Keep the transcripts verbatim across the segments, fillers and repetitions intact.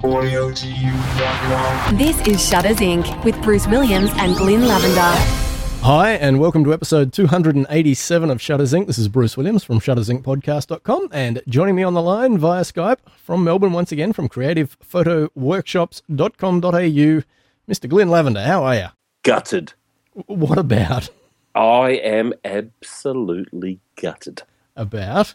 Audio to you dot com. This is Shutters Incorporated with Bruce Williams and Glyn Lavender. Hi, and welcome to episode two hundred eighty-seven of Shutters Incorporated. This is Bruce Williams from shutters inc podcast dot com, and joining me on the line via Skype from Melbourne once again from creative photo workshops dot com dot a u, Mister Glyn Lavender. How are you? Gutted. What about? I am absolutely gutted. About?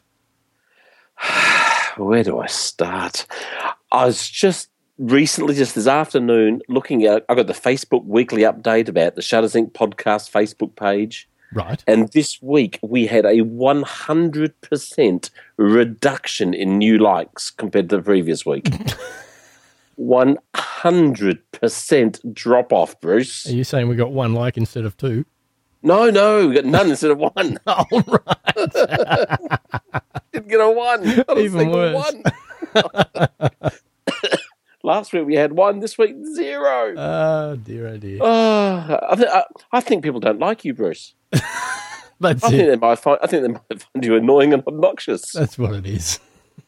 Where do I start? I was just recently, just this afternoon, looking at, I got the Facebook weekly update about the Shutters Incorporated podcast Facebook page. Right. And this week we had a one hundred percent reduction in new likes compared to the previous week. one hundred percent drop off, Bruce. Are you saying we got one like instead of two? No, no, we got none instead of one. Oh, right. Didn't get a one. Not a Even single worse. one. Last week we had one. This week zero. Oh dear, oh dear. Oh, I, th- I, I think people don't like you, Bruce. That's I think it. they might find. I think they might find you annoying and obnoxious. That's what it is.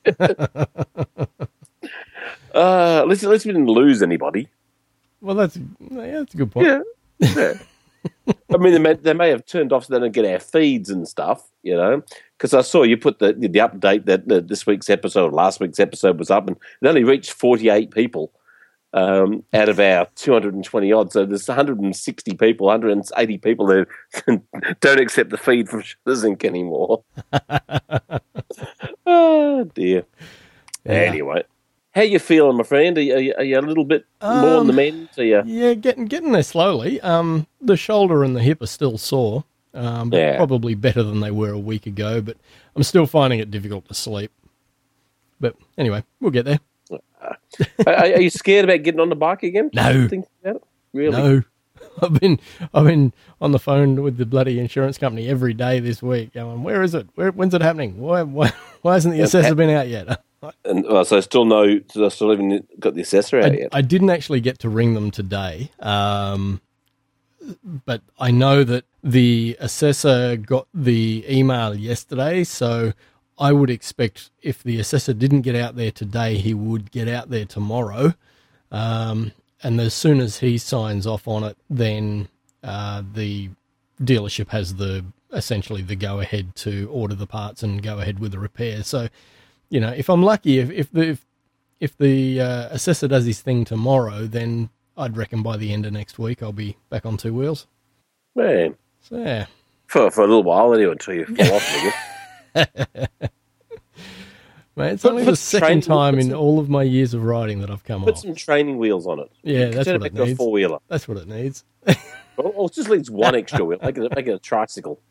Uh, at least, at least we didn't lose anybody. Well, that's yeah, that's a good point. Yeah. yeah. I mean, they may, they may have turned off so they don't get our feeds and stuff, you know, because I saw you put the the update that uh, this week's episode, last week's episode was up, and it only reached forty-eight people um, out of our two hundred twenty odd. So there's one hundred sixty people, one hundred eighty people that don't accept the feed from Shutters Incorporated anymore. Oh, dear. Yeah. Anyway. How you feeling, my friend? Are you, are you, are you a little bit Um, more on the mend? Are you? Yeah, getting getting there slowly. Um, the shoulder and the hip are still sore, um, but Yeah. probably better than they were a week ago. But I'm still finding it difficult to sleep. But anyway, we'll get there. are, are you scared about getting on the bike again? No. Think about it? Really? No, I've been I've been on the phone with the bloody insurance company every day this week, going, "Where is it? Where, when's it happening? Why why why hasn't the assessor been out yet?" And well, so still no, so I still haven't got the assessor out I, yet. I didn't actually get to ring them today, um, but I know that the assessor got the email yesterday, so I would expect if the assessor didn't get out there today, he would get out there tomorrow. Um, and as soon as he signs off on it, then uh, the dealership has the essentially the go-ahead to order the parts and go ahead with the repair. So, you know, if I'm lucky, if, if the if, if the uh, assessor does his thing tomorrow, then I'd reckon by the end of next week I'll be back on two wheels. Man, So, yeah. for for a little while anyway, until you fall off again. Mate, it's Put- only put the some second training- time put in some- all of my years of riding that I've come Put off. some training wheels on it. Yeah, that's Turn it what it back to a needs. four wheeler. That's what it needs. Or, or just needs one extra wheel. Make it, make it a tricycle.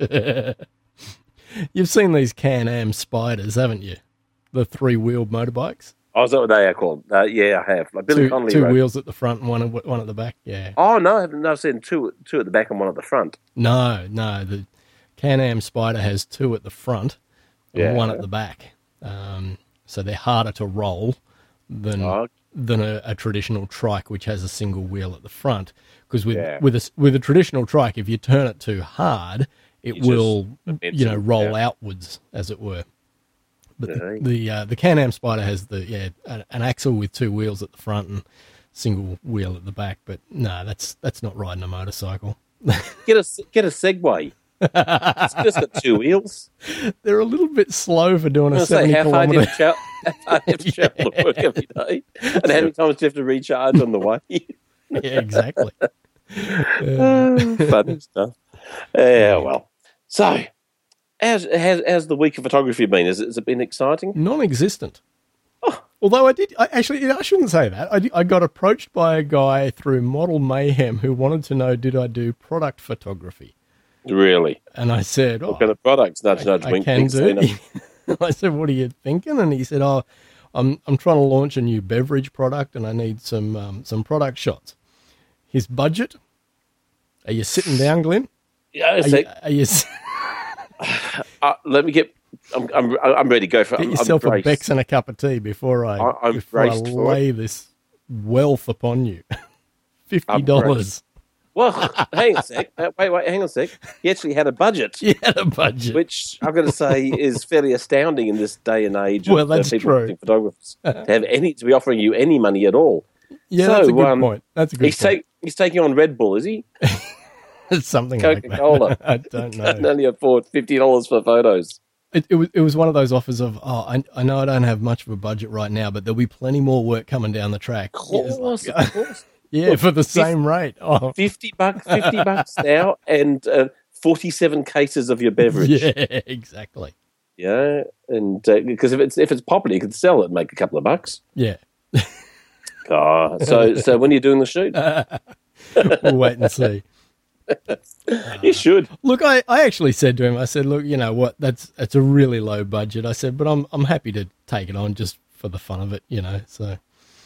You've seen these Can-Am Spiders, haven't you? The three-wheeled motorbikes. Oh, is that what they are called? Uh, yeah, I have. Like Billy Two, Connolly two rode. wheels at the front and one at, one at the back. Yeah. Oh no, I haven't. No, I've seen two two at the back and one at the front. No, no. The Can-Am Spider has two at the front and Yeah. one at the back. Um, so they're harder to roll than Oh. than a, a traditional trike, which has a single wheel at the front. Because with Yeah. with a with a traditional trike, if you turn it too hard, it You just will immense you know it, roll yeah. outwards, as it were. But Yeah. the the, uh, the Can-Am Spider has the yeah an, an axle with two wheels at the front and single wheel at the back. But no, that's that's not riding a motorcycle. Get a get a Segway. It's just got two wheels. They're a little bit slow for doing I a was going seventy to say, how far do you kilometre. have to tra- how far do you have to travel to work every day? And how many times do you have to recharge on the way? Yeah, exactly. Funny stuff. Yeah, well. So, how's, how's, how's the week of photography been? Has it, has it been exciting? Non-existent. Oh. Although I did, I actually, I shouldn't say that. I, did- I got approached by a guy through Model Mayhem who wanted to know, did I do product photography? Really? And I said, oh, What kind of products? Nudge, nudge, I wink, can wink, do. Stina. I said, what are you thinking? And he said, oh, I'm I'm trying to launch a new beverage product and I need some um, some product shots. His budget? Are you sitting down, Glenn? Yeah, Are it's you, like, are you s- uh, let me get. I'm, I'm, I'm ready to go for it. get I'm- yourself I'm a braced. Bex and a cup of tea before I, I- I'm before I braced for lay this wealth upon you. Fifty I'm dollars. Well, hang on a sec. Uh, Wait, wait, hang on a sec. He actually had a budget, You had a budget. which I've got to say is fairly astounding in this day and age. Well, of, uh, that's people true. being photographers to have any to be offering you any money at all. yeah, so, that's a good um, point. That's a good He's point. take, he's taking on Red Bull, is he? It's something like Coca-Cola. that. I don't Can know. only afford fifty dollars for photos. It, it was it was one of those offers of, oh, I, I know I don't have much of a budget right now, but there'll be plenty more work coming down the track. Of course, of course. Yeah, Look, for the fif- same rate. Oh, Fifty bucks, fifty bucks now, and uh, forty-seven cases of your beverage. yeah, exactly. Yeah, and because if it's if it's popular, you could sell it and make a couple of bucks. Yeah. Oh, so so when are you doing the shoot? We'll wait and see. You should. Look, I, I actually said to him, I said, look, you know what, that's it's a really low budget. I said, but I'm I'm happy to take it on just for the fun of it, you know. So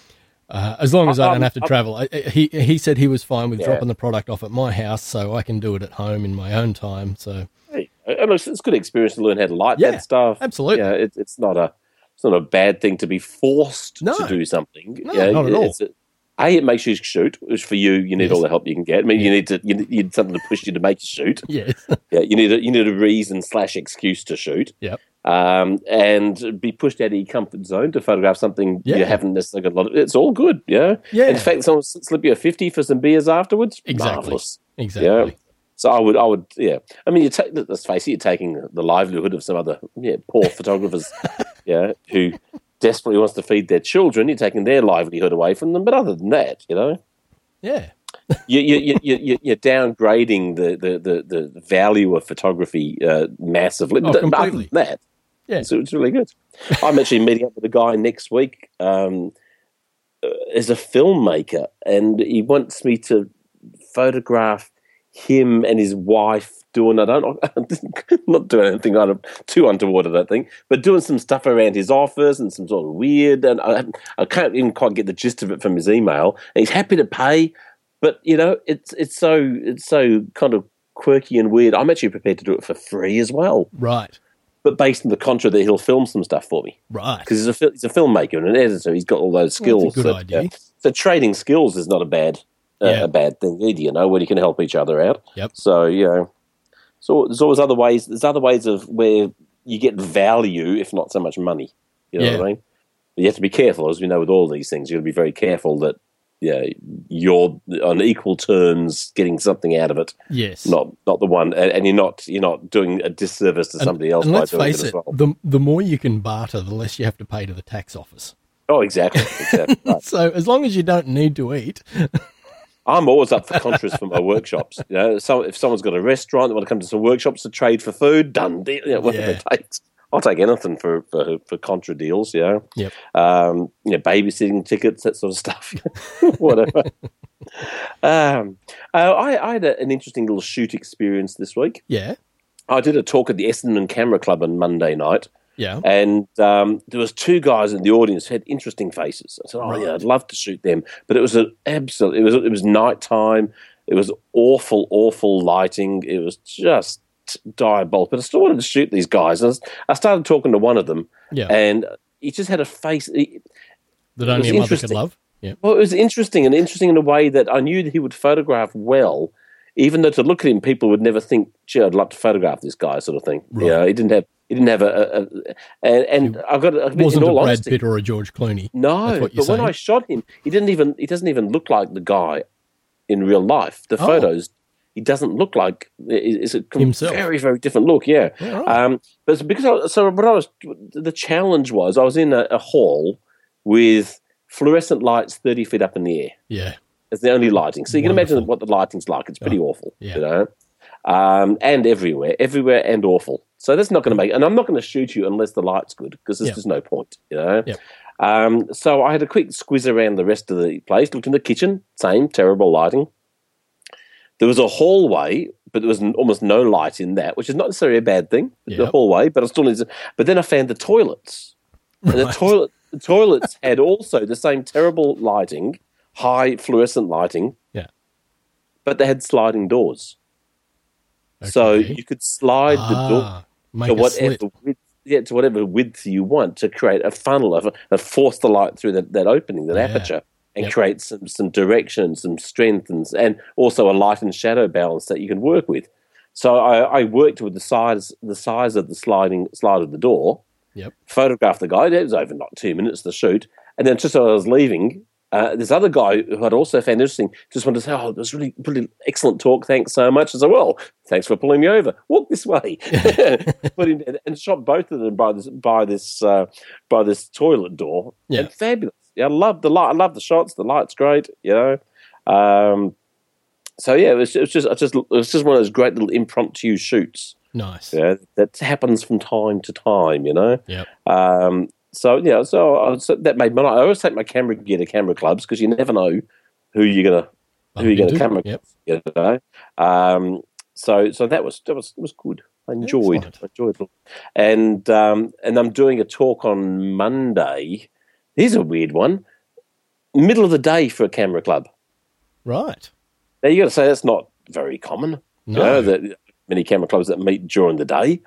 uh, as long as I don't Um, have to um, travel. I, he he said he was fine with Yeah. dropping the product off at my house, so I can do it at home in my own time. So Hey, and it's, it's a good experience to learn how to light Yeah, that stuff. absolutely. Yeah, it, it's not a it's not a bad thing to be forced No. to do something. No, yeah, not at all. it's a, a, it makes you shoot, which for you, you need Yes. all the help you can get. I mean, you need to you need, you need something to push you to make you shoot. yes, Yeah, you need a, you need a reason slash excuse to shoot. yep, Um, and be pushed out of your comfort zone to photograph something Yeah. you haven't necessarily got a lot of. It's all good, yeah. Yeah. In fact, someone slip you a fifty for some beers afterwards. Exactly. Marvelous. exactly. Yeah. So I would, I would, yeah. I mean, you take. Let's face it, you're taking the livelihood of some other, yeah, poor photographers, yeah, who desperately wants to feed their children. You're taking their livelihood away from them. But other than that, you know, Yeah, you, you, you, you, you- you're downgrading the, the, the, the value of photography uh, massively. Oh, But other completely. than that, yeah. so it's really good. I'm actually meeting up with a guy next week um, uh, as a filmmaker, and he wants me to photograph him and his wife doing, I don't not doing anything kind of too untoward, I don't think, but doing some stuff around his office and some sort of weird, and I, I can't even quite get the gist of it from his email. And he's happy to pay, but you know, it's it's so it's so kind of quirky and weird. I'm actually prepared to do it for free as well, Right, but based on the contract that he'll film some stuff for me. right. Because he's a fil- he's a filmmaker and an editor. He's got all those skills. Well, that's a good that, idea. yeah. So trading skills is not a bad uh, Yeah. a bad thing either. You know, when you can help each other out. Yep. So you know, so there's always other ways. There's other ways of where you get value, if not so much money. You know Yeah. what I mean? But you have to be careful, as we know with all these things. You've got to be very careful that yeah, you're on equal terms getting something out of it. Yes. Not not the one, and, and you're not you're not doing a disservice to And- somebody else and by let's doing face it as it, well. the the more you can barter, the less you have to pay to the tax office. Oh, exactly. exactly. Right. So as long as you don't need to eat, I'm always up for contras for my workshops. You know, so if someone's got a restaurant, they want to come to some workshops to trade for food, done deal. You know, whatever Yeah. it takes. I'll take anything for for, for contra deals. You know, Yep. um, you know, babysitting tickets, that sort of stuff. Whatever. um, uh, I, I had a, an interesting little shoot experience this week. yeah, I did a talk at the Essendon Camera Club on Monday night. yeah, And um, there was two guys in the audience who had interesting faces. I said, "Oh Right. yeah, I'd love to shoot them," but it was an absolute. It was it was nighttime. It was awful, awful lighting. It was just diabolical. But I still wanted to shoot these guys. And I, was, I started talking to one of them, yeah. and he just had a face. He, that only was a mother could interesting. love. Yeah, well, it was interesting, and interesting in a way that I knew that he would photograph well. Even though to look at him, people would never think, "Gee, I'd love to photograph this guy," sort of thing. Right. Yeah, he didn't have. He didn't have a. a, a and and I've got. To, wasn't in a all Brad honesty, Pitt or a George Clooney. no, That's what you're but when saying. I shot him, he didn't even he doesn't even look like the guy in real life. The Oh. photos, he doesn't look like it's a com- Himself. very very different look. Yeah, Yeah, right. um, but it's because I, so what I was the challenge was I was in a, a hall with fluorescent lights thirty feet up in the air. Yeah, It's the only lighting, so you can Wonderful. imagine what the lighting's like. It's pretty awful, yeah. you know, um, and everywhere, everywhere, and awful. So that's not going to make, and I'm not going to shoot you unless the light's good because there's Yep. just no point, you know. Yep. Um, so I had a quick squiz around the rest of the place. Looked in the kitchen, same terrible lighting. There was a hallway, but there was n- almost no light in that, which is not necessarily a bad thing. The Yep. hallway, but I still need to. But then I found the toilets, and the Right. toilet, the toilets had also the same terrible lighting, high fluorescent lighting, yeah. but they had sliding doors. So Okay. you could slide the door Ah, make to a whatever slit. width, yeah, to whatever width you want to create a funnel of and force the light through that, that opening, that Yeah. aperture, and and Yep. create some, some direction, some strength, and, and also a light and shadow balance that you can work with. So I, I worked with the size the size of the sliding slide of the door, Yep. photographed the guy. It was over not two minutes to shoot, and then just as I was leaving, uh, this other guy who I'd also found interesting just wanted to say, "Oh, it was really, really excellent talk. Thanks so much." I said, "Well, thanks for pulling me over. Walk this way." Put him and shot both of them by this by this uh, by this toilet door. Yeah. And fabulous. Yeah, I love the light. I love the shots. The light's great. You know. Um, so yeah, it was, it was just, it just, it was just one of those great little impromptu shoots. Nice. Yeah, that happens from time to time. You know. Yep. Um, so yeah, so, I, so that made my night. I always take my camera gear to camera clubs because you never know who you're gonna who you're gonna camera. Yep. You know. Um, so so that was that was it was good. I enjoyed Excellent. I enjoyed it, and um, and I'm doing a talk on Monday. Here's a weird one. Middle of the day for a camera club. Right. Now you got to say that's not very common. No. You know, that many camera clubs that meet during the day.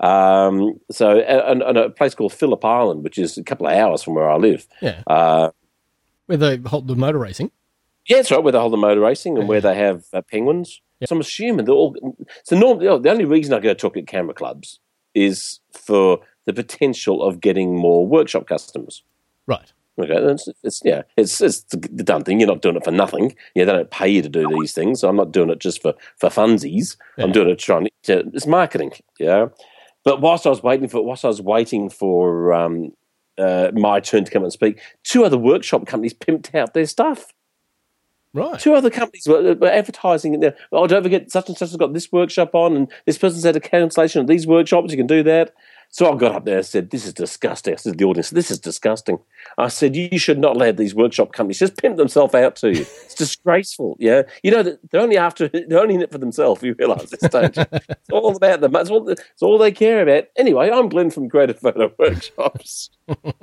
Um, so, and, and a place called Phillip Island, which is a couple of hours from where I live. Yeah. Uh, Where they hold the motor racing. yeah, that's right, where they hold the motor racing and Yeah. where they have uh, penguins. Yeah. So I'm assuming they're all. So normally, the only reason I go talk at camera clubs is for the potential of getting more workshop customers. Right. Okay, it's, it's yeah, it's it's the done thing. You're not doing it for nothing. Yeah, they don't pay you to do these things. So I'm not doing it just for for funsies. Yeah. I'm doing it trying to. It's marketing. Yeah, but whilst I was waiting for whilst I was waiting for um, uh, my turn to come and speak, two other workshop companies pimped out their stuff. Right. Two other companies were, were advertising in there. Oh, don't forget, such and such has got this workshop on, and this person's had a cancellation of these workshops. You can do that. So I got up there and said, "This is disgusting." I said to the audience, "This is disgusting." I said, "You should not let these workshop companies just pimp themselves out to you. It's disgraceful." Yeah, you know they're only after they're only in it for themselves. You realise this, don't you? It's all about them. It's all, it's all they care about. Anyway, I'm Glenn from Greater Photo Workshops.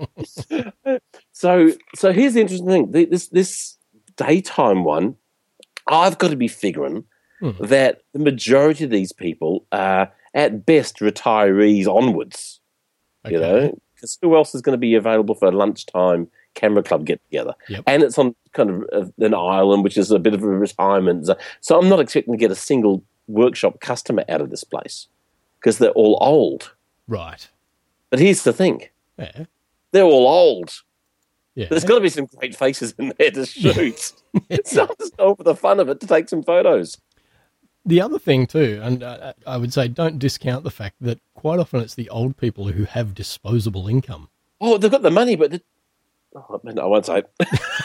so, so here's the interesting thing: The- this this daytime one, I've got to be figuring Hmm. that the majority of these people are at best retirees onwards. You Okay. know, because who else is going to be available for a lunchtime camera club get together? Yep. And it's on kind of uh, an island, which is a bit of a retirement zone. So I'm not expecting to get a single workshop customer out of this place because they're all old. Right. But here's the thing: Yeah. they're all old. Yeah. There's got to be some great faces in there to shoot. It's not just go for the fun of it to take some photos. The other thing too, and uh, I would say don't discount the fact that quite often it's the old people who have disposable income. Oh, they've got the money, but the, oh, no, I won't say it.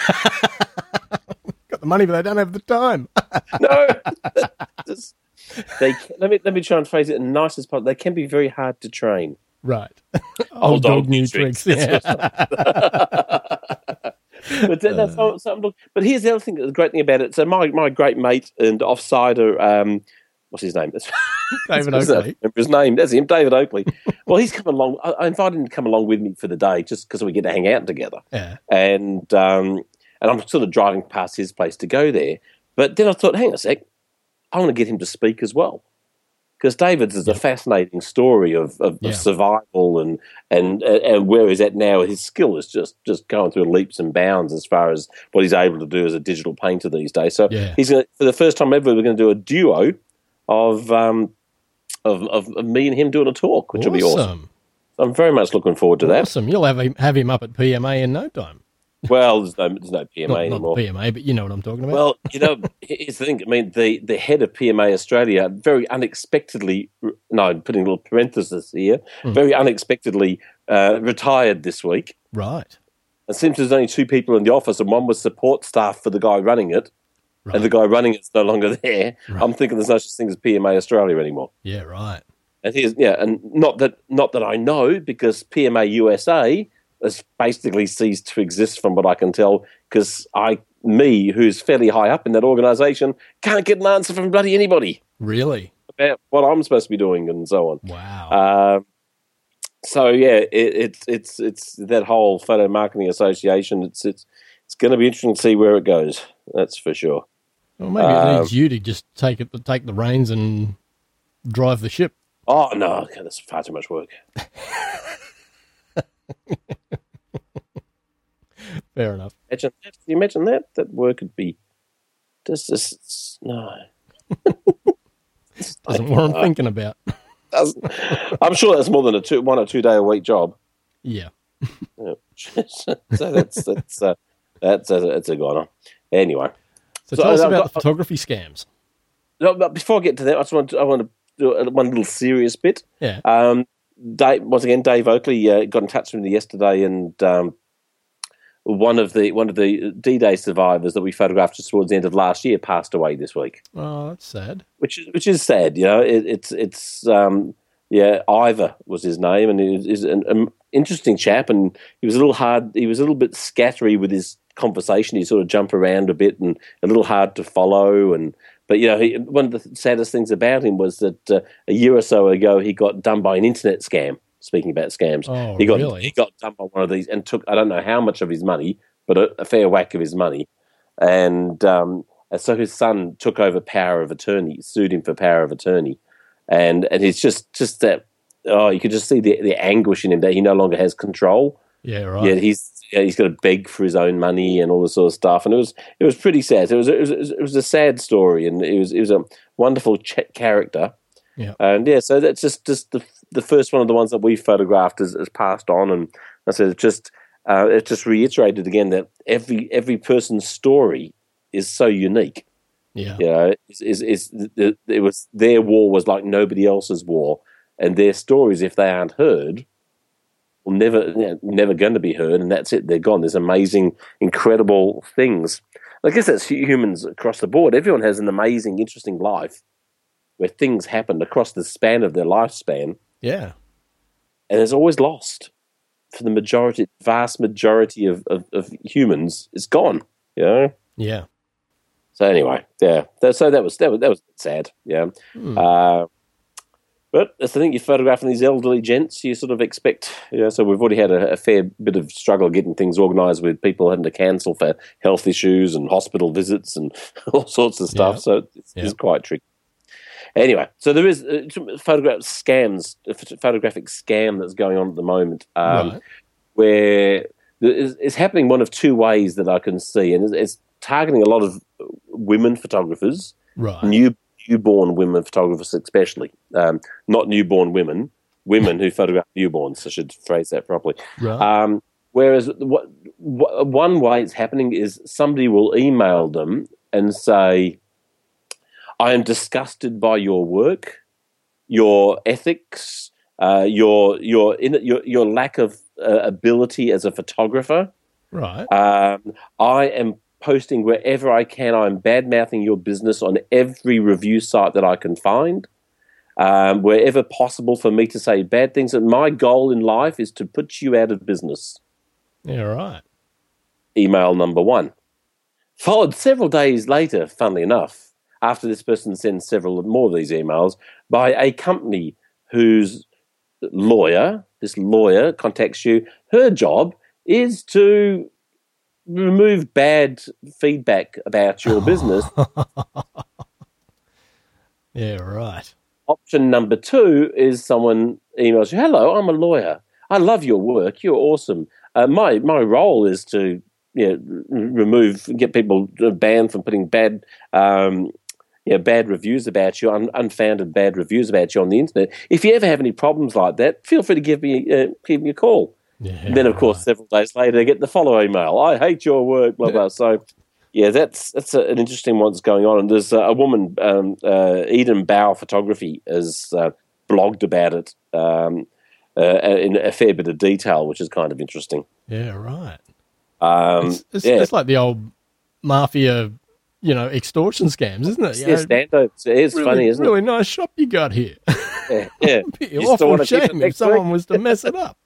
Got the money, but they don't have the time. No, Just- they can- let me let me try and phrase it in the nicest part. They can be very hard to train. Right. Old dog new new tricks. tricks. Yeah. But that- that's all, so, look, but here's the other thing. The great thing about it. So my, my great mate and offsider, um, what's his name? David What's Oakley. that? Remember his name? That's him, David Oakley. Well, he's come along. I, I invited him to come along with me for the day, just because we get to hang out together. Yeah. And um, and I'm sort of driving past his place to go there. But then I thought, hang on a sec, I want to get him to speak as well. Because David's is a fascinating story of, of, Yeah. of survival and, and and where he's at now. His skill is just, just going through leaps and bounds as far as what he's able to do as a digital painter these days. So Yeah. he's gonna, for the first time ever, we're going to do a duo of, um, of of of me and him doing a talk, which will be awesome. I'm very much looking forward to that. Awesome. You'll have him, have him up at P M A in no time. Well, there's no there's no P M A Not, not anymore. P M A, but you know what I'm talking about. Well, you know, here's the thing. I mean, the, the head of P M A Australia very unexpectedly, no, I'm putting a little parenthesis here, Hmm. very unexpectedly uh, retired this week. Right. It seems there's only two people in the office, and one was support staff for the guy running it, Right. and the guy running it's no longer there. Right. I'm thinking there's no such thing as P M A Australia anymore. Yeah, right. And here's, yeah, and not that not that I know, because P M A U S A has basically ceased to exist from what I can tell, because I, me, who's fairly high up in that organisation, can't get an answer from bloody anybody Really? about what I'm supposed to be doing and so on. Wow. Um, so yeah, it, it's it's it's that whole Photo Marketing Association. It's it's it's going to be interesting to see where it goes. That's for sure. Well, maybe it um, needs you to just take it, take the reins and drive the ship. Oh no, okay, that's far too much work. Fair enough. Imagine that. Can you imagine that? That work would be just, just no. Doesn't what I'm thinking about. Doesn't. I'm sure that's more than a two, one or two day a week job. Yeah. Yeah. So that's that's uh, that's a, that's a goner. Anyway, so, so tell us I've about got, the photography scams. No, but before I get to that, I just want to, I want to do one little serious bit. Yeah. Um, Dave, once again, Dave Oakley uh, got in touch with me yesterday, and um, one of the one of the D-Day survivors that we photographed just towards the end of last year passed away this week. Oh, that's sad. Which is which is sad, you know. It, it's it's um, yeah, Ivor was his name, and he was an, an interesting chap, and he was a little hard. He was a little bit scattery with his conversation. He sort of jumped around a bit, and a little hard to follow. And but you know, he, one of the saddest things about him was that uh, a year or so ago he got done by an internet scam. Speaking about scams, oh, he got really? he got done by one of these and took I don't know how much of his money, but a, a fair whack of his money, and. Um, And so his son took over power of attorney, sued him for power of attorney, and and it's just just that oh, you could just see the the anguish in him that he no longer has control. Yeah, right. Yeah, he's yeah, he's got to beg for his own money and all this sort of stuff, and it was it was pretty sad. It was it was it was a sad story, and it was it was a wonderful ch- character. Yeah, and yeah, so that's just just the the first one of the ones that we photographed has, has passed on, and I said it just uh, it just reiterated again that every every person's story is so unique. Yeah, you know, is is, is it, it was their war was like nobody else's war, and their stories, if they aren't heard, will never you know, never going to be heard, and that's it. They're gone. There's amazing, incredible things. I guess that's humans across the board. Everyone has an amazing, interesting life where things happen across the span of their lifespan. Yeah, and it's always lost for the majority, vast majority of, of, of humans. It's gone. You know. Yeah. So anyway, yeah. So that was that was that was sad, yeah. Hmm. Uh, but I think you're photographing these elderly gents. You sort of expect, you know. So we've already had a, a fair bit of struggle getting things organised with people having to cancel for health issues and hospital visits and all sorts of stuff. Yeah. So it's, Yeah. it's quite tricky. Anyway, so there is uh, photograph scams, a photographic scam that's going on at the moment, um, Right. where it's, it's happening one of two ways that I can see, and it's, it's targeting a lot of women photographers, Right. new newborn women photographers especially, um, not newborn women, women who photograph newborns. I should phrase that properly. Right. Um, whereas what, what, one way it's happening is somebody will email them and say, I am disgusted by your work, your ethics, uh, your your your your lack of uh, ability as a photographer. Right. Um, I am posting wherever I can. I'm bad-mouthing your business on every review site that I can find, um, wherever possible for me to say bad things. And my goal in life is to put you out of business. Yeah, right. Email number one. Followed several days later, funnily enough, after this person sends several more of these emails, by a company whose lawyer, this lawyer contacts you. Her job is to remove bad feedback about your business. Yeah, right. Option number two is someone emails you, hello, I'm a lawyer. I love your work. You're awesome. Uh, my my role is to you know, remove, get people banned from putting bad um, you know, bad reviews about you, un- unfounded bad reviews about you on the internet. If you ever have any problems like that, feel free to give me, uh, give me a call. Yeah, And then, of course, right. several days later, I get the follow email. I hate your work, blah, blah. So, yeah, that's that's a, an interesting one that's going on. And there's uh, a woman, um, uh, Eden Bow Photography, has uh, blogged about it um, uh, in a fair bit of detail, which is kind of interesting. Yeah, right. Um, It's, it's, yeah, it's like the old mafia, you know, extortion scams, isn't it? You yeah, know, stand-up. It's really, funny, isn't really nice shop you got here. it? Yeah, yeah. Be You an still awful wanna keep it shame if next someone week? was to mess it up.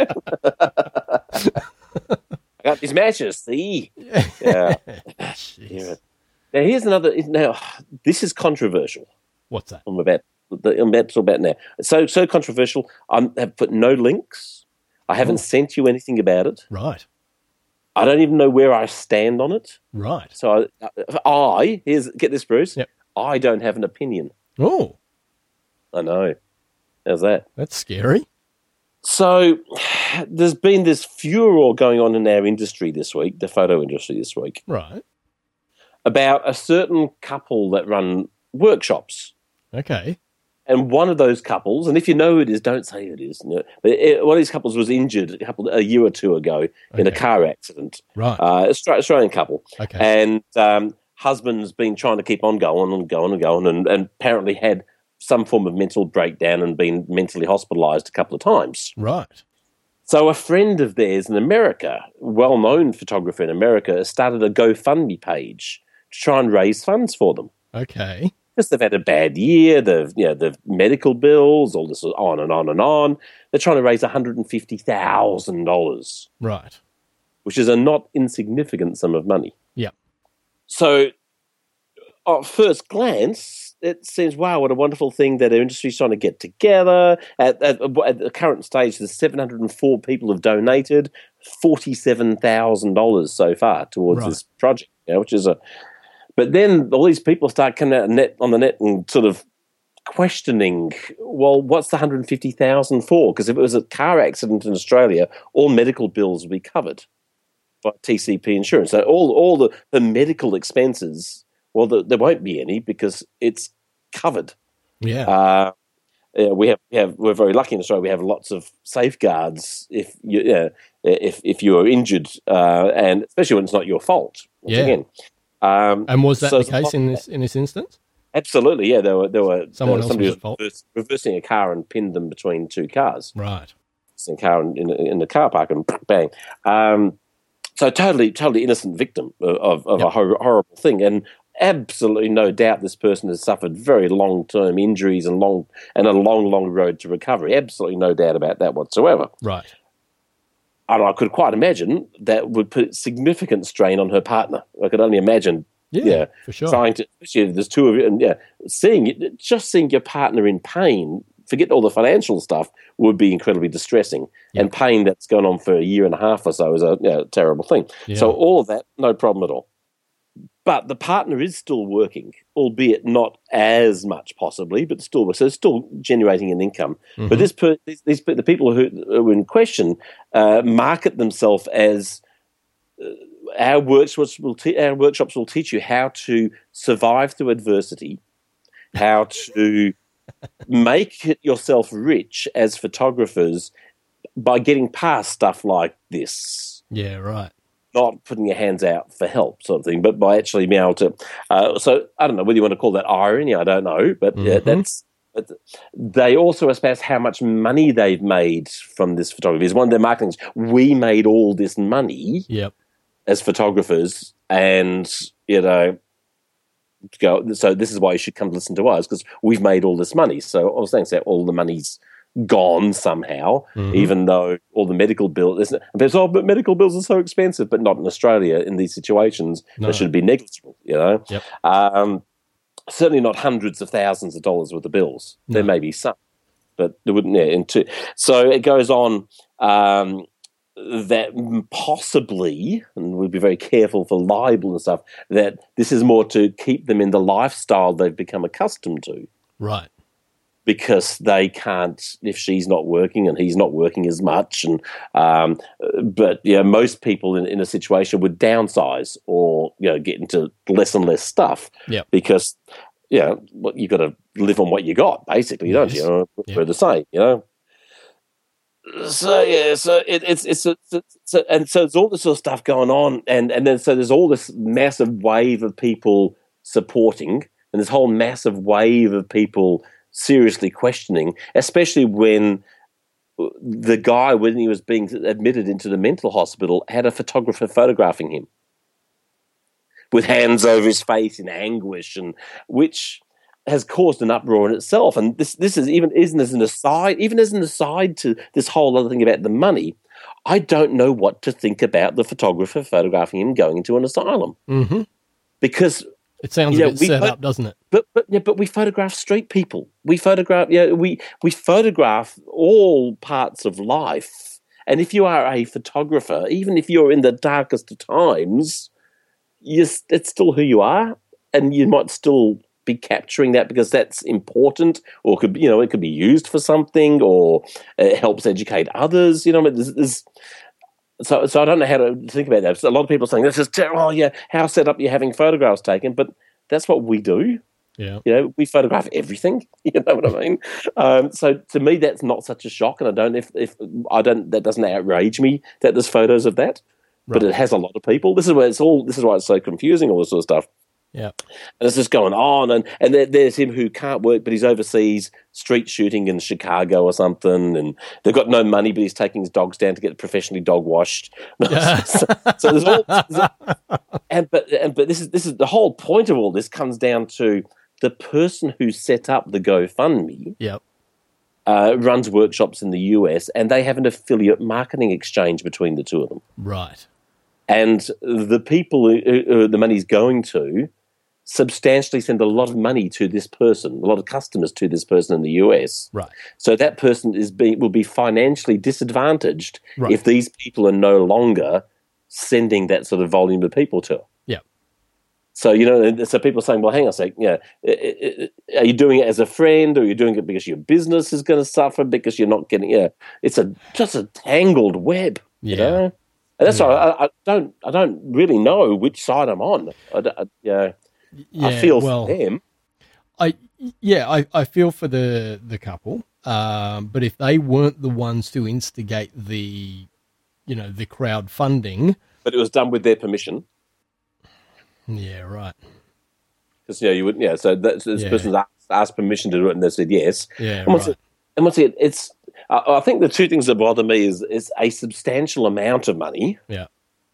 I got these matches, see? Yeah. Yeah. Jeez. yeah. Now, here's another. Now, this is controversial. What's that? I'm about, I'm about to talk about now. So, so controversial. I have put no links. I haven't Oh. sent you anything about it. Right. I don't even know where I stand on it. Right. So, I, I here's get this, Bruce. Yep. I don't have an opinion. Oh, I know. How's that? that's scary. So, there's been this furor going on in our industry this week, the photo industry this week, Right. about a certain couple that run workshops. Okay. And one of those couples, and if you know who it is, don't say who it is. No, but it, one of these couples was injured a couple a year or two ago in a Okay. car accident. Right. Uh, Austra- Australian couple. Okay. And um, husband's been trying to keep on going and going and going, and, and apparently had some form of mental breakdown and been mentally hospitalised a couple of times. Right. So a friend of theirs in America, well-known photographer in America, started a GoFundMe page to try and raise funds for them. Okay. Because they've had a bad year, they've, you know, they've medical bills, all this on and on and on. They're trying to raise one hundred fifty thousand dollars, Right. which is a not insignificant sum of money. Yeah. So at first glance, it seems, wow, what a wonderful thing that our industry's trying to get together. At, at, at the current stage, there's seven hundred four people have donated forty-seven thousand dollars so far towards Right. this project, you know, which is a... But then all these people start coming out net, on the net and sort of questioning, well, what's the one hundred fifty thousand dollars for? Because if it was a car accident in Australia, all medical bills would be covered by T C P insurance. So all, all the, the medical expenses, well, the, there won't be any because it's covered. Yeah. Uh, yeah, we have, we have, we're very lucky in Australia. We have lots of safeguards if you, yeah, if if you are injured, uh, and especially when it's not your fault. Once Yeah. Again. Um, and was that so the it's a lot- case in this in this instance? Absolutely, yeah. There were there were Someone there, else somebody was at fault. reverse, reversing a car and pinned them between two cars. Right. In car in, in, in the car park and bang. Um, so totally, totally innocent victim of, of Yep. a hor- horrible thing, and absolutely no doubt this person has suffered very long term injuries and long and a long, long road to recovery. Absolutely no doubt about that whatsoever. Right. And I could quite imagine that would put significant strain on her partner. I could only imagine. Yeah, Yeah, for sure. Trying to, especially if there's two of you, and yeah, seeing it, just seeing your partner in pain, forget all the financial stuff, would be incredibly distressing. Yeah. And pain that's gone on for a year and a half or so is a you know, terrible thing. Yeah. So all of that, no problem at all. But the partner is still working, albeit not as much possibly, but still, so it's still generating an income. Mm-hmm. But this, per, these, these the people who, who are in question uh, market themselves as uh, our workshops will te- our workshops will teach you how to survive through adversity, how to make it yourself rich as photographers by getting past stuff like this. Yeah, right. Not putting your hands out for help, sort of thing, but by actually being able to. Uh, so I don't know whether you want to call that irony. I don't know, but yeah, Mhm. that's. But they also espouse how much money they've made from this photography. Is one of their marketings. We made all this money Yep. as photographers, and you know, go. So this is why you should come to listen to us because we've made all this money. So I was saying, so all the money's gone somehow, Mhm. even though all the medical bills. And people say, oh, but medical bills are so expensive, but not in Australia in these situations. No. They should be negligible, you know. Yep. Um, certainly not hundreds of thousands of dollars worth of bills. No. There may be some, but there wouldn't. Yeah, into so it goes on. Um, that possibly, and we'd be very careful for libel and stuff, that this is more to keep them in the lifestyle they've become accustomed to. Right. Because they can't, if she's not working and he's not working as much, and um, but yeah, most people in, in a situation would downsize or you know get into less and less stuff. Yep. Because you know what you got to live on what you got, basically, don't Yes. you? You know, Yep. we're the same, you know. So yeah, so it, it's it's it's, it's and so there's all this sort of stuff going on, and and then so there's all this massive wave of people supporting, and this whole massive wave of people seriously questioning, especially when the guy, when he was being admitted into the mental hospital, had a photographer photographing him with hands over his face in anguish, and which has caused an uproar in itself. And this this is even isn't as an aside, even as an aside to this whole other thing about the money. I don't know what to think about the photographer photographing him going into an asylum Mm-hmm. because. It sounds You a know, bit we set put- up, doesn't it? But but yeah, but we photograph street people. We photograph yeah, we we photograph all parts of life. And if you are a photographer, even if you're in the darkest of times, you it's still who you are, and you might still be capturing that because that's important, or could you know it could be used for something, or it helps educate others. You know, there's, there's, so so I don't know how to think about that. So a lot of people are saying this is terrible. Oh yeah, how set up you're having photographs taken, but that's what we do. Yeah, you know, we photograph everything. You know what I mean? Um, so to me, that's not such a shock, and I don't if if I don't that doesn't outrage me that there's photos of that, right. But it has a lot of people. This is where it's all. This is why it's so confusing. All this sort of stuff. Yeah, and it's just going on, and and there, there's him who can't work, but he's overseas street shooting in Chicago or something, and they've got no money, but he's taking his dogs down to get professionally dog washed. so, so there's all, there's, and but and but this is this is the whole point of all this comes down to the person who set up the GoFundMe. Yep. Uh, runs workshops in the U S, and they have an affiliate marketing exchange between the two of them. Right. And the people who, who the money's going to substantially send a lot of money to this person, a lot of customers to this person in the U S. Right. So that person is being will be financially disadvantaged right. if these people are no longer sending that sort of volume of people to her. Yeah. So, you know, so people are saying, well, hang on a sec, you know, are you doing it as a friend, or are you doing it because your business is going to suffer because you're not getting, yeah, you know, it's a just a tangled web, yeah. you know? And that's yeah. why I, I don't I don't really know which side I'm on. I, I, you know, yeah, I feel well, for them. I yeah, I, I feel for the the couple. Um, but if they weren't the ones to instigate the, you know, the crowdfunding, but it was done with their permission. Yeah, right. Because you know you would yeah. So that, so this yeah. person's asked, asked permission to do it, and they said yes. Yeah, and once right. it, and once it, it's. I, I think the two things that bother me is is a substantial amount of money. Yeah.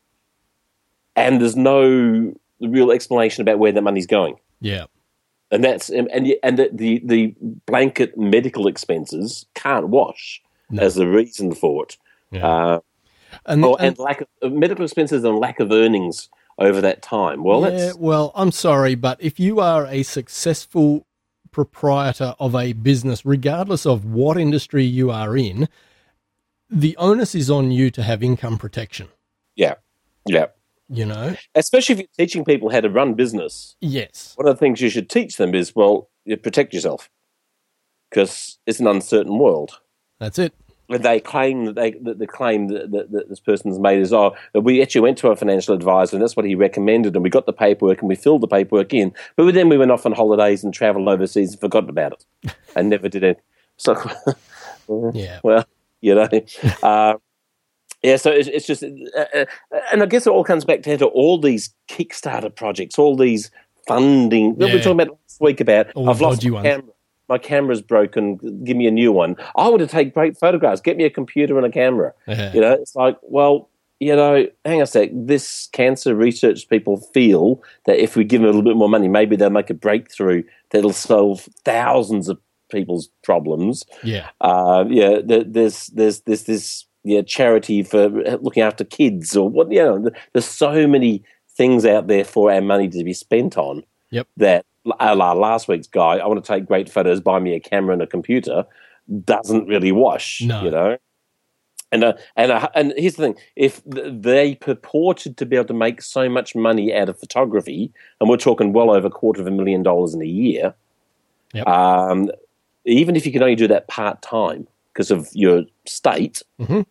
And there's no real explanation about where that money's going. Yeah. And that's and and, and the, the the blanket medical expenses can't wash no. as the reason for it. Yeah. Uh, and, or, and, and lack of medical expenses and lack of earnings over that time. Well, yeah, that's well, I'm sorry, but if you are a successful proprietor of a business, regardless of what industry you are in, the onus is on you to have income protection. Yeah, yeah. You know? Especially if you're teaching people how to run business. Yes. One of the things you should teach them is, well, you protect yourself because it's an uncertain world. That's it. And they claim that they that the claim that, that, that this person's made is, oh, we actually went to a financial advisor and that's what he recommended, and we got the paperwork and we filled the paperwork in, but then we went off on holidays and travelled overseas and forgot about it and never did it. So, yeah, well, you know, uh, yeah. So it's, it's just, uh, and I guess it all comes back down to all these Kickstarter projects, all these funding. Yeah. We were talking about last week about all I've lost my ones. camera. My camera's broken, give me a new one. I want to take great photographs. Get me a computer and a camera. Uh-huh. You know, it's like, well, you know, hang on a sec. This cancer research people feel that if we give them a little bit more money, maybe they'll make a breakthrough that'll solve thousands of people's problems. Yeah. Uh, yeah, there, there's, there's, there's this yeah, charity for looking after kids or what, you know, there's so many things out there for our money to be spent on. Yep. That, a la last week's guy, I want to take great photos, buy me a camera and a computer, doesn't really wash, no. you know? And uh, and uh, and here's the thing, if they purported to be able to make so much money out of photography, and we're talking well over a quarter of a million dollars in a year, yep. um, even if you can only do that part-time because of your state, mm-hmm.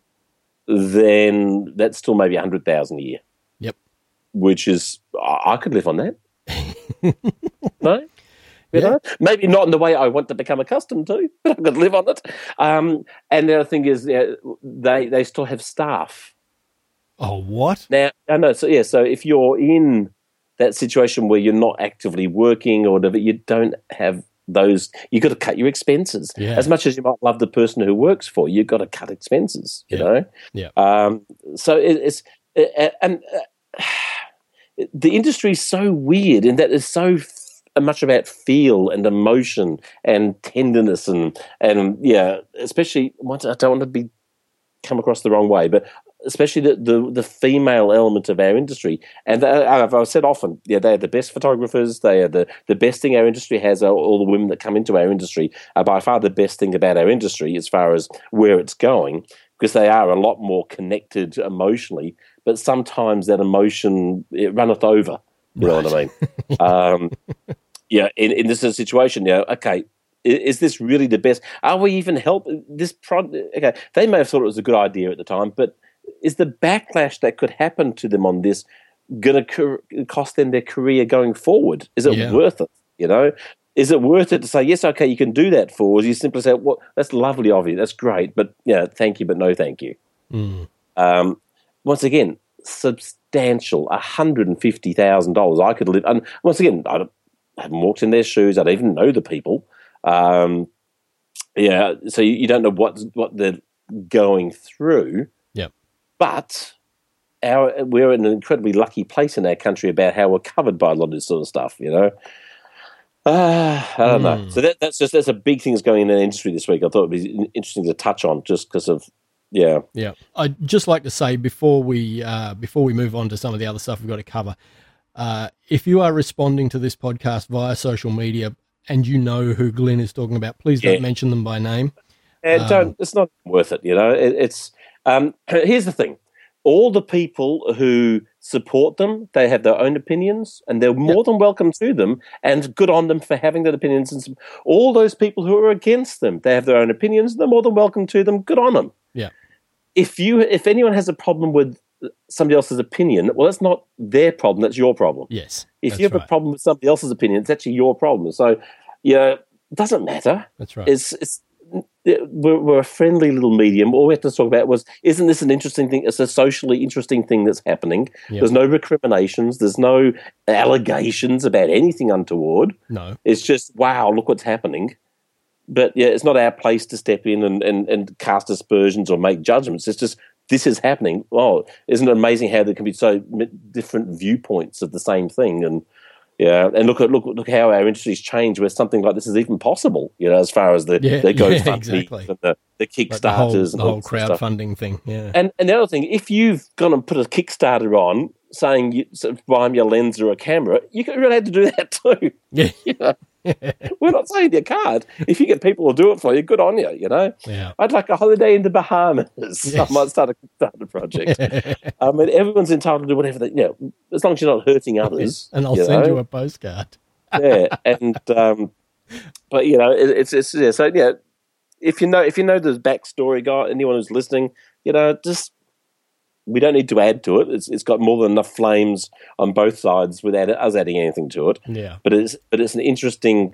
then that's still maybe one hundred thousand dollars a year. Yep. Which is, I could live on that. No, you yeah. know, maybe not in the way I want to become accustomed to, but I could live on it. Um, and the other thing is, you know, they they still have staff. Oh, what? Now, I know. So yeah, so if you're in that situation where you're not actively working or whatever, you don't have those. You got to cut your expenses. Yeah. As much as you might love the person who works for you, you've got to cut expenses. You yeah. know. Yeah. Um. So it, it's it, and. Uh, the industry is so weird in that it's so f- much about feel and emotion and tenderness and and yeah, especially once I don't want to be come across the wrong way, but especially the the, the female element of our industry. And I've, I've said often, yeah, they are the best photographers. They are the the best thing our industry has. Are all the women that come into our industry are by far the best thing about our industry as far as where it's going, because they are a lot more connected emotionally. But sometimes that emotion, it runneth over, you right. know what I mean? um, yeah, in, in this situation, you know, okay, is, is this really the best? Are we even help this? Pro- okay, they may have thought it was a good idea at the time, but is the backlash that could happen to them on this going to cost them their career going forward? Is it Yeah. worth it? You know, is it worth it to say yes? Okay, you can do that for. Or you simply say, well, that's lovely of you, that's great, but yeah, thank you, but no, thank you. Mm. Um, once again, substantial, one hundred and fifty thousand dollars. I could live, and once again, I haven't walked in their shoes. I don't even know the people. Um, yeah, so you, you don't know what what they're going through. Yep. But our we're in an incredibly lucky place in our country about how we're covered by a lot of this sort of stuff. You know, uh, I don't Mm. know. So that, that's just that's a big thing that's going in the industry this week. I thought it'd be interesting to touch on just because of yeah. Yeah, I'd just like to say before we uh, before we move on to some of the other stuff we've got to cover, uh, if you are responding to this podcast via social media and you know who Glenn is talking about, please don't Yeah. mention them by name. And Um, don't, it's not worth it, you know. It, it's um, here's the thing: all the people who support them, they have their own opinions, and they're more than welcome to them. And good on them for having their opinions. And some, all those people who are against them, they have their own opinions, and they're more than welcome to them. Good on them. Yeah. If you, if anyone has a problem with somebody else's opinion, well, that's not their problem; that's your problem. Yes. If that's you have right. a problem with somebody else's opinion, it's actually your problem. So, yeah, it doesn't matter. That's right. It's it's we're, we're a friendly little medium. All we have to talk about was, isn't this an interesting thing? It's a socially interesting thing that's happening. Yep. There's no recriminations. There's no allegations about anything untoward. No. It's just, wow, look what's happening. But, yeah, it's not our place to step in and, and, and cast aspersions or make judgments. It's just, this is happening. Oh, isn't it amazing how there can be so different viewpoints of the same thing? And, yeah, and look at look look how our industry's changed, where something like this is even possible. You know, as far as the Yeah, the GoFundMe yeah, exactly. and the, the Like the whole, Kickstarters the and all whole that sort of stuff. crowdfunding thing. Yeah. And and the other thing, if you've gone and put a Kickstarter on saying you sort of buy me a lens or a camera, you can really have to do that too. Yeah. You know? We're not saying you can't. If you get people to do it for you, good on you. You know, Yeah. I'd like a holiday in the Bahamas. Yes. I might start a Kickstarter project. I mean, everyone's entitled to do whatever they, you know, as long as you're not hurting others. And I'll you send know? you a postcard. Yeah, and um, but you know, it, it's it's yeah. So yeah, if you know if you know the backstory, guy, anyone who's listening, you know, just we don't need to add to it. It's it's got more than enough flames on both sides without us adding anything to it. Yeah. But it's but it's an interesting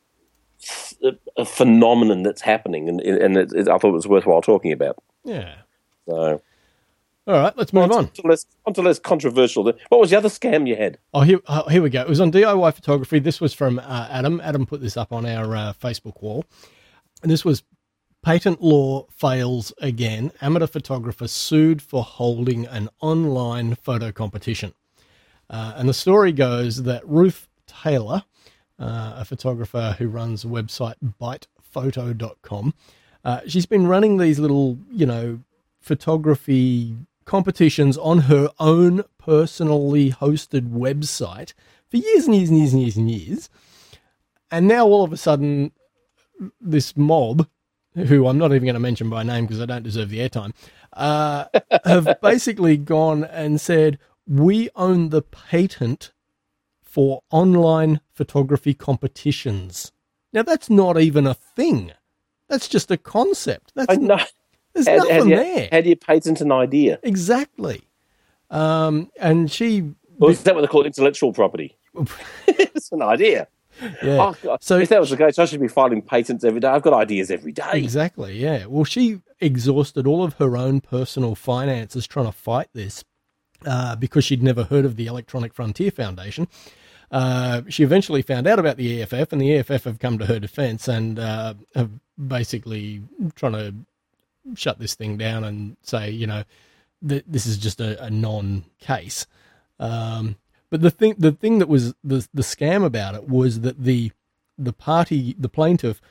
a phenomenon that's happening, and and it, it, I thought it was worthwhile talking about. Yeah. So. All right, let's move on. On to less, on to less controversial. What was the other scam you had? Oh, here, oh, here we go. It was on D I Y Photography. This was from uh, Adam. Adam put this up on our uh, Facebook wall. And this was patent law fails again. Amateur photographer sued for holding an online photo competition. Uh, and the story goes that Ruth Taylor, uh, a photographer who runs the website bite photo dot com, uh, she's been running these little, you know, photography competitions on her own personally hosted website for years and years and years and years and years. And now all of a sudden, this mob, who I'm not even going to mention by name because I don't deserve the airtime, uh, have basically gone and said, we own the patent for online photography competitions. Now, that's not even a thing. That's just a concept. That's I know. There's How, nothing how do you, there. How do you patent an idea? Exactly. Um, and she... Or is that what they call intellectual property? It's an idea. Yeah. Oh, God. So if that was the case, I should be filing patents every day. I've got ideas every day. Exactly, yeah. Well, she exhausted all of her own personal finances trying to fight this uh, because she'd never heard of the Electronic Frontier Foundation. Uh, she eventually found out about the E F F, and the E F F have come to her defense and uh, have basically trying to shut this thing down and say, you know, that this is just a, a non-case. Um, but the thing, the thing that was the the scam about it was that the the party, the plaintiff,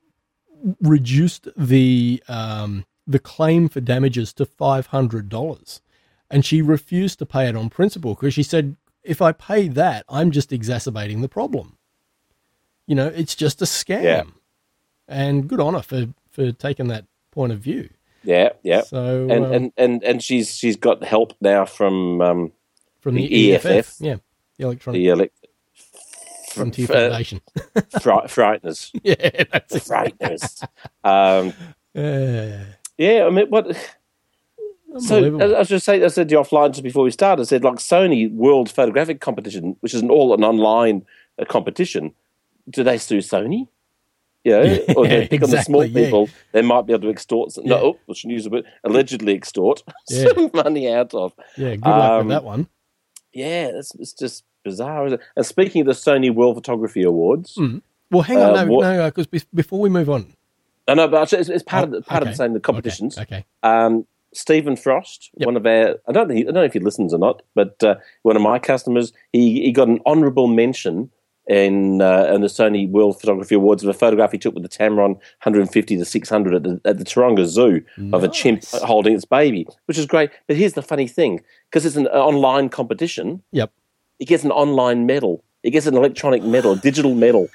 reduced the um, the claim for damages to five hundred dollars, and she refused to pay it on principle because she said, if I pay that, I'm just exacerbating the problem. You know, it's just a scam. Yeah. And good on her for, for taking that point of view. Yeah, yeah. So, and, um, and, and, and she's she's got help now from um, from the, the E F F, E F F. yeah, the electronic. the elect- Frontier Fr- uh, Foundation. Fri- frighteners. Yeah, that's it. Frighteners. Um, Yeah. yeah, I mean, what... So, Unbelievable. I was just saying, I said to you offline just before we started, I said, like, Sony World Photographic Competition, which is an all an online uh, competition, do they sue Sony? You know, Yeah, or they pick on the small exactly, yeah. people they might be able to extort, some, Yeah. no, oh, we shouldn't use a bit, allegedly extort Yeah. some money out of. Yeah, good luck Um, with that one. Yeah, it's, it's just bizarre, isn't it? And speaking of the Sony World Photography Awards, Mm. Well, hang on, Uh, no, what- no, because be- before we move on. no, no, but it's, it's part, Oh, of, the, part okay. of the same the competitions. Okay. okay. Um, Stephen Frost, Yep. one of our, I don't think, I don't know if he listens or not, but uh, one of my customers, he, he got an honourable mention in uh, in the Sony World Photography Awards of a photograph he took with the Tamron one fifty to six hundred at the, at the Taronga Zoo of a chimp Nice. holding its baby, which is great. But here's the funny thing, because it's an online competition, Yep. he gets an online medal. He gets an electronic medal, a digital medal.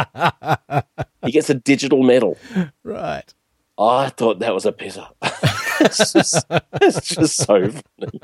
He gets a digital medal. Right. I thought that was a pisser. it's, just, it's just so funny.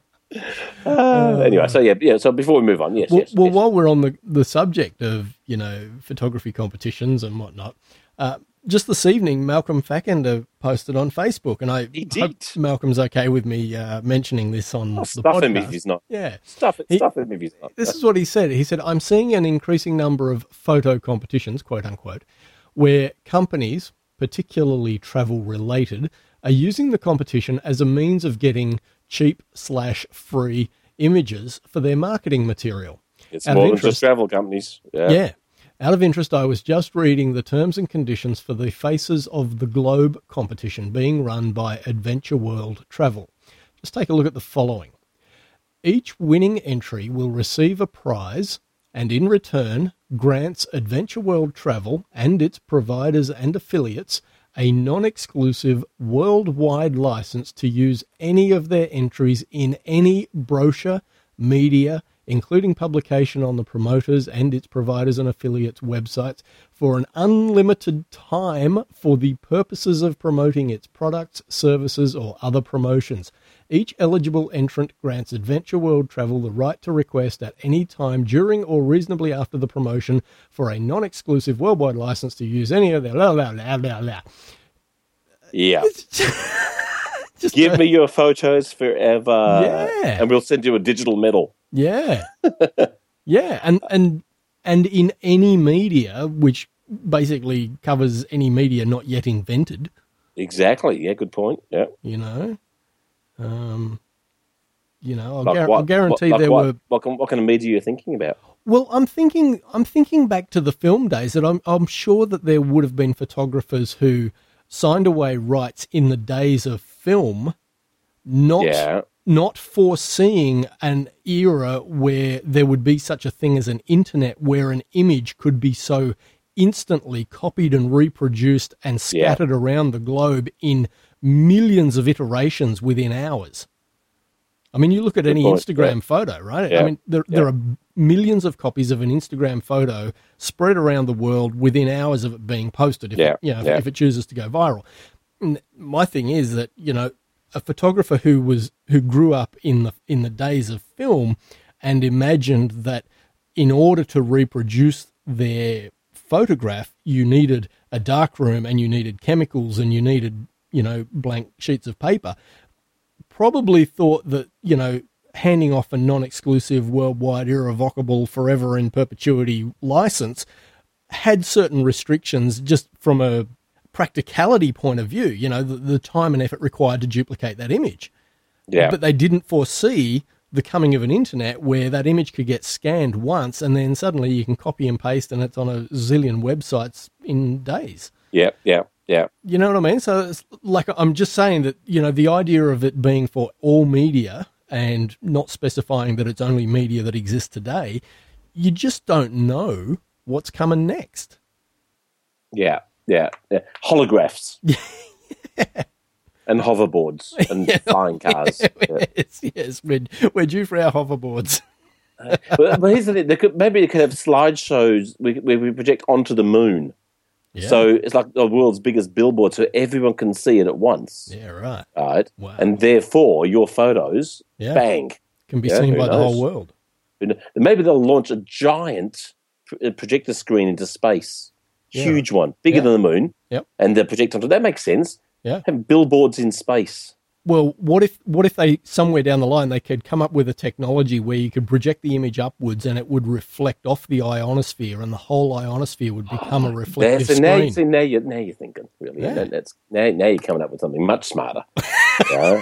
Uh, anyway, so yeah, yeah. So before we move on, yes, Well, yes, well yes. while we're on the, the subject of, you know, photography competitions and whatnot, uh, just this evening, Malcolm Fackender posted on Facebook, and I He hope did. Malcolm's okay with me uh, mentioning this on Oh, the stuff him podcast. if he's not. Yeah. Stuff it, He- stuff him if he's not. This is what he said. He said, I'm seeing an increasing number of photo competitions, quote unquote, where companies, particularly travel related, are using the competition as a means of getting cheap slash free images for their marketing material. It's out of more than interest- just travel companies. Yeah. Yeah. Out of interest, I was just reading the terms and conditions for the Faces of the Globe competition being run by Adventure World Travel. Just take a look at the following. Each winning entry will receive a prize and in return grants Adventure World Travel and its providers and affiliates a non-exclusive worldwide license to use any of their entries in any brochure, media, including publication on the promoters and its providers and affiliates' websites for an unlimited time for the purposes of promoting its products, services, or other promotions. Each eligible entrant grants Adventure World Travel the right to request at any time during or reasonably after the promotion for a non-exclusive worldwide license to use any of their blah, blah, blah, blah, blah. Yeah. Just Give a- me your photos forever. Yeah. And we'll send you a digital medal. Yeah. Yeah. And, and, and in any media, which basically covers any media not yet invented, Exactly. Yeah, good point. Yeah. you know, um, you know, I'll, Like gar- what- I'll guarantee what- like there what, were, What, kind- what kind of media are you thinking about? well, I'm thinking, I'm thinking back to the film days that I'm, I'm sure that there would have been photographers who signed away rights in the days of film, not, Yeah. not foreseeing an era where there would be such a thing as an internet where an image could be so instantly copied and reproduced and scattered around the globe in millions of iterations within hours. I mean, you look at any point, Instagram yeah. photo, right? Yeah, I mean, there, there are millions of copies of an Instagram photo spread around the world within hours of it being posted, if, Yeah, it, you know, if, yeah. if it chooses to go viral. And my thing is that, you know, a photographer who was who grew up in the in the days of film and imagined that in order to reproduce their photograph, you needed a darkroom and you needed chemicals and you needed, you know, blank sheets of paper, probably thought that, you know, handing off a non-exclusive, worldwide, irrevocable, forever in perpetuity license had certain restrictions just from a practicality point of view, you know, the, the time and effort required to duplicate that image. Yeah. But they didn't foresee the coming of an internet where that image could get scanned once and then suddenly you can copy and paste and it's on a zillion websites in days. Yeah. Yeah. Yeah. You know what I mean? So it's like, I'm just saying that, you know, the idea of it being for all media and not specifying that it's only media that exists today, you just don't know what's coming next. Yeah. Yeah. yeah. Holographs. And hoverboards and flying cars. Yeah. yes, yes, we're, we're due for our hoverboards. but, but here's the thing: they could, maybe they could have slideshows where, where we project onto the moon. Yeah. So it's like the world's biggest billboard, so everyone can see it at once. Yeah, right. Right, Wow. and therefore your photos, Yeah. bang. Can be Yeah, seen who by the knows? whole world. And maybe they'll launch a giant a projector screen into space. Yeah. Huge one, bigger Yeah. than the moon. Yep. And the projector onto that makes sense. Yeah. Having billboards in space. Well, what if what if they somewhere down the line they could come up with a technology where you could project the image upwards and it would reflect off the ionosphere, and the whole ionosphere would become a reflective That's, now, screen. see, now you're now you're thinking really. Yeah. That- That's now now you're coming up with something much smarter. Yeah.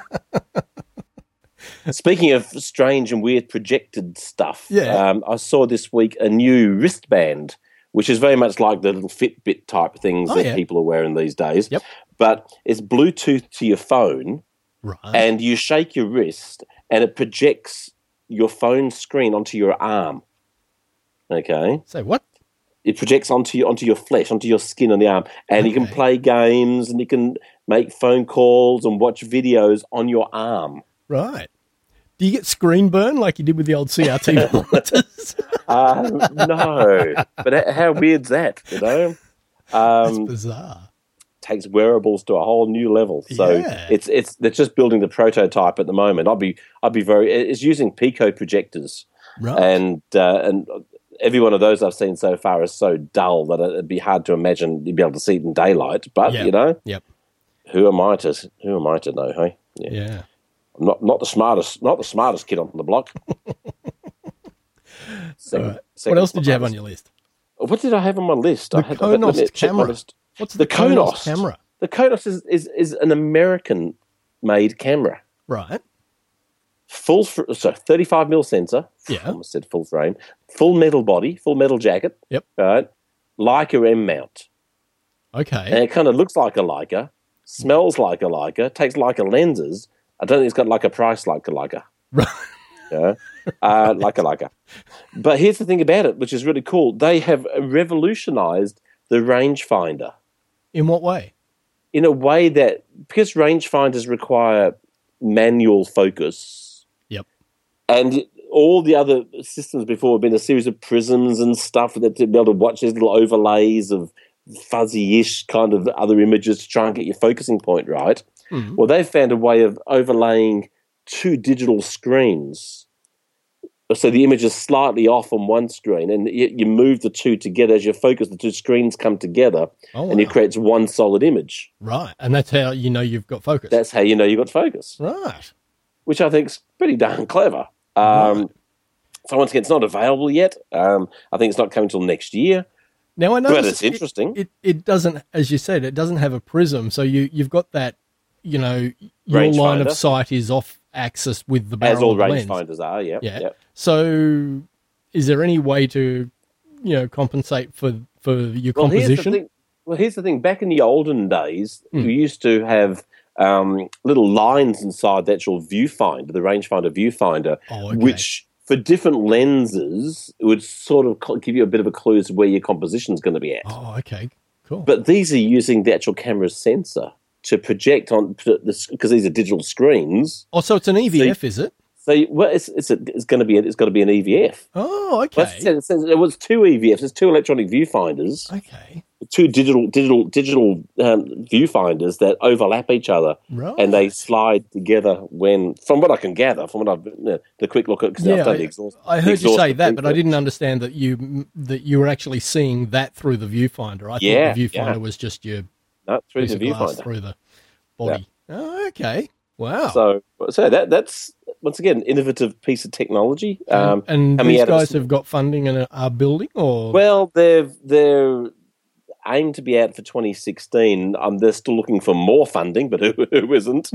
Speaking of strange and weird projected stuff, Yeah. um, I saw this week a new wristband, which is very much like the little Fitbit type things Oh, that yeah. people are wearing these days. Yep. But it's Bluetooth to your phone, Right. and you shake your wrist, and it projects your phone screen onto your arm. Okay. Say what? It projects onto your onto your flesh, onto your skin on the arm, and you can Okay. play games, and you can make phone calls and watch videos on your arm. Right. Do you get screen burn like you did with the old C R T monitors? Uh, no, but h- how weird's that? You know, That's um, bizarre. takes wearables to a whole new level. So Yeah. it's it's they're just building the prototype at the moment. I'll be I'll be very. It's using Pico projectors, Right. and uh, and every one of those I've seen so far is so dull that it'd be hard to imagine you'd be able to see it in daylight. But Yep. you know, Yep. who am I to who am I to know? Hey, yeah. Yeah. I'm not not the smartest not the smartest kid on the block. Second- All right. second What else did you have on smartest. your list? What did I have on my list? The I had, let me Konos check my camera. list. What's The the, Konos, Konos. camera? The Konos is, is, is an American-made camera. Right. Full, fr- so thirty-five mil sensor. Yeah. I almost said full frame. Full metal body, full metal jacket. Yep. Right. Leica M mount. Okay. And it kind of looks like a Leica, smells like a Leica, takes Leica lenses. I don't think it's got like a price like a Leica. Right. Yeah. Uh, Leica, Leica. But here's the thing about it, which is really cool. They have revolutionized the rangefinder In what way? in a way that, because rangefinders require manual focus, Yep. and all the other systems before have been a series of prisms and stuff that to be able to watch these little overlays of fuzzy-ish kind of other images to try and get your focusing point right. Mhm. Well, they've found a way of overlaying two digital screens. So the image is slightly off on one screen, and you, you move the two together. As you focus, the two screens come together, Oh, and it wow. creates one solid image. Right. And that's how you know you've got focus. That's how you know you've got focus, right. which I think is pretty darn clever. Um, Right. So once again, it's not available yet. Um, I think it's not coming till next year. Now I know But it's interesting. It, it doesn't, as you said, it doesn't have a prism, so you you've got that. You know, your Rangefinder. line of sight is off axis with the barrel As all of the lens. rangefinders are, yeah. Yeah. yeah. So, is there any way to, you know, compensate for for your Well, here's the composition? thing. Well, here's the thing. Back in the olden days, Hmm. we used to have um, little lines inside the actual viewfinder, the rangefinder viewfinder, Oh, okay. which for different lenses would sort of co- give you a bit of a clue as to where your composition is going to be at. Oh, okay, cool. But these are using the actual camera's sensor to project on because these are digital screens. oh, so it's an E V F, is it? So, you- well, it's it's, a, it's going to be a, it's got to be an E V F. Oh, okay. Well, it says- it says it was two E V Fs. There's two electronic viewfinders. Okay, Two digital digital digital um, viewfinders that overlap each other, right. and they slide together when, from what I can gather, from what I've you know, the quick look at, because Yeah, I've done I, the exhaust. I the heard you say exhaustive that, but I print. didn't understand that you that you were actually seeing that through the viewfinder. I Yeah, thought the viewfinder yeah. was just your No, through piece the of glass viewfinder. through the body. Oh, okay. Wow. So, so that that's once again an innovative piece of technology. Um, and coming these out of guys some- have got funding and are building, or well, they're they're aimed to be out for twenty sixteen. Um, they're still looking for more funding, but who, who isn't?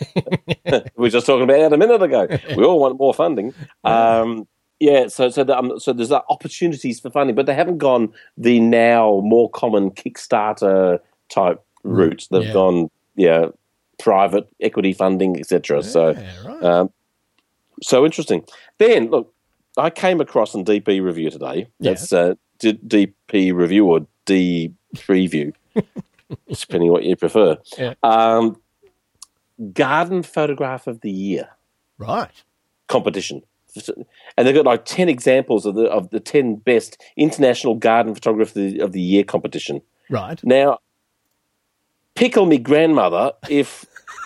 we were just talking about that a minute ago. We all want more funding. Um, yeah, so so the, um, so there's uh, opportunities for funding, but they haven't gone the now more common Kickstarter type route. They've Yeah. gone yeah private equity funding, et cetera. So Yeah, right. um, so interesting. Ben, look, I came across in D P Review today. Yeah. That's uh, D- DP Review or D Preview, depending what you prefer. Yeah. Um, Garden Photograph of the Year right. competition. And they've got like ten examples of the of the ten best international garden photography of the year competition. Right. Now, pickle me grandmother if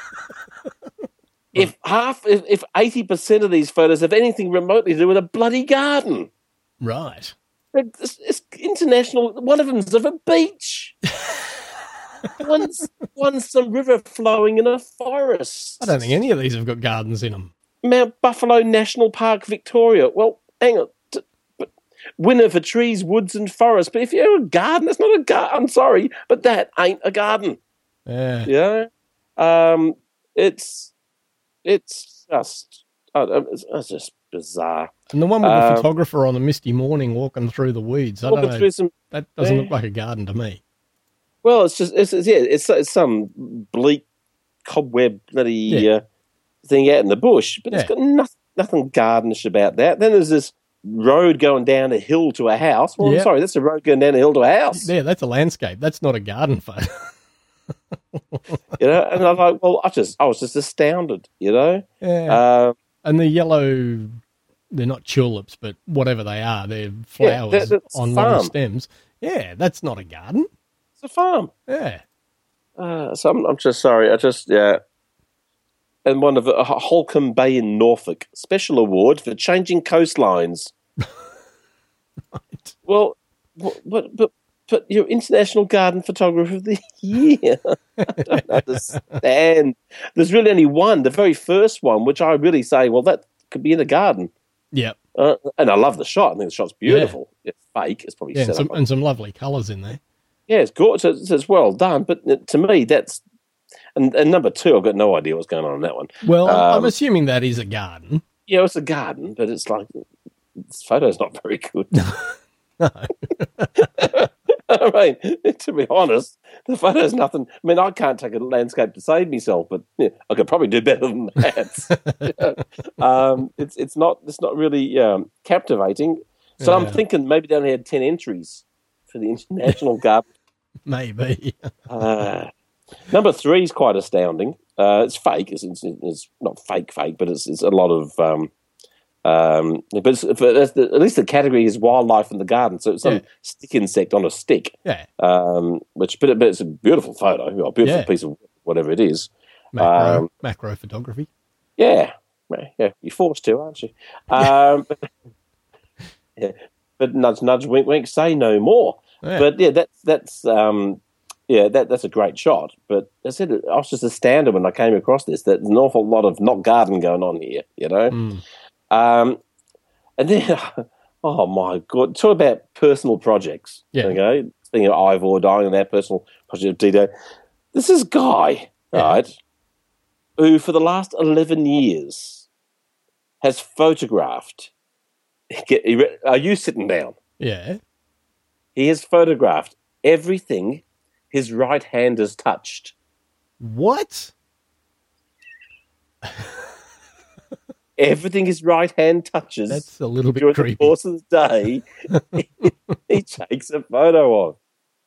if half if, if eighty percent of these photos have anything remotely to do with a bloody garden. Right. It's, it's international. One of them's of a beach. one's, one's some river flowing in a forest. I don't think any of these have got gardens in them. Mount Buffalo National Park, Victoria. Well, hang on. T- but winner for trees, woods, and forests. But if you're a garden, that's not a garden. I'm sorry, but that ain't a garden. Yeah. Yeah. Um, it's it's just oh, it's, it's just bizarre. And the one with the Um, photographer on a misty morning walking through the weeds. I don't Walking know. through some. That doesn't Yeah. look like a garden to me. Well, it's just it's, it's yeah, it's, it's some bleak cobweb bloody Yeah. uh, thing out in the bush, but it's Yeah. got nothing, nothing gardenish about that. Then there's this road going down a hill to a house. Well, Yeah. I'm sorry, that's a road going down a hill to a house. Yeah, that's a landscape. That's not a garden photo. You know, and I'm like, well, I just I was just astounded. You know, Yeah. um, And the yellow, they're not tulips, but whatever they are, they're Yeah, flowers that- that's on long farm. stems. Yeah, that's not a garden. it's a farm. Yeah. Uh, so I'm, I'm just sorry. I just yeah. And one of the, uh, Holcombe Bay in Norfolk, special award for changing coastlines. Right. Well, what, what, but but you're International Garden Photographer of the Year. I don't understand. There's really only one, the very first one, which I really say, well, that could be in a garden. Yep. Uh, and I love the shot. I think the shot's beautiful. It's fake. It's probably Yeah, and set some, up. and some lovely colours in there. Yeah, it's gorgeous. It's, it's well done. But uh, to me, that's and, and number two. I've got no idea what's going on in that one. Well, I'm- I'm Um, assuming that is a garden. Yeah, it's a garden, but it's like this photo's not very good. No. I mean, to be honest, the photo's nothing. I mean, I can't take a landscape to save myself, but yeah, I could probably do better than that. Yeah. um, it's it's not it's not really um, captivating. So I'm Yeah. thinking maybe they only had ten entries for the International Garden. Maybe. Uh, number three is quite astounding. Uh, it's fake. It's, it's, it's not fake, fake, but it's, it's a lot of. Um, um, but it's, for, that's the, at least the category is wildlife in the garden. So it's some Yeah. stick insect on a stick. Yeah. Um, which, but, it, but it's a beautiful photo, a beautiful Yeah. piece of whatever it is. Macro, Um, macro photography. Yeah, yeah, you're forced to, aren't you? Um, yeah. But nudge, nudge, wink, wink, say no more. Yeah. But yeah, that's that's um, yeah, that that's a great shot. But I said I was just astounded when I came across this. That there's an awful lot of not garden going on here, you know. Mm. Um, and then, oh my god, talk about personal projects. Yeah. Okay, speaking of Ivor dying and that personal project of Dido, this is Guy, Yeah. right, who for the last eleven years has photographed. Get, are you sitting down? Yeah. He has photographed everything his right hand has touched. What? Everything his right hand touches That's a little bit during the creepy. course of the day, he, he takes a photo of.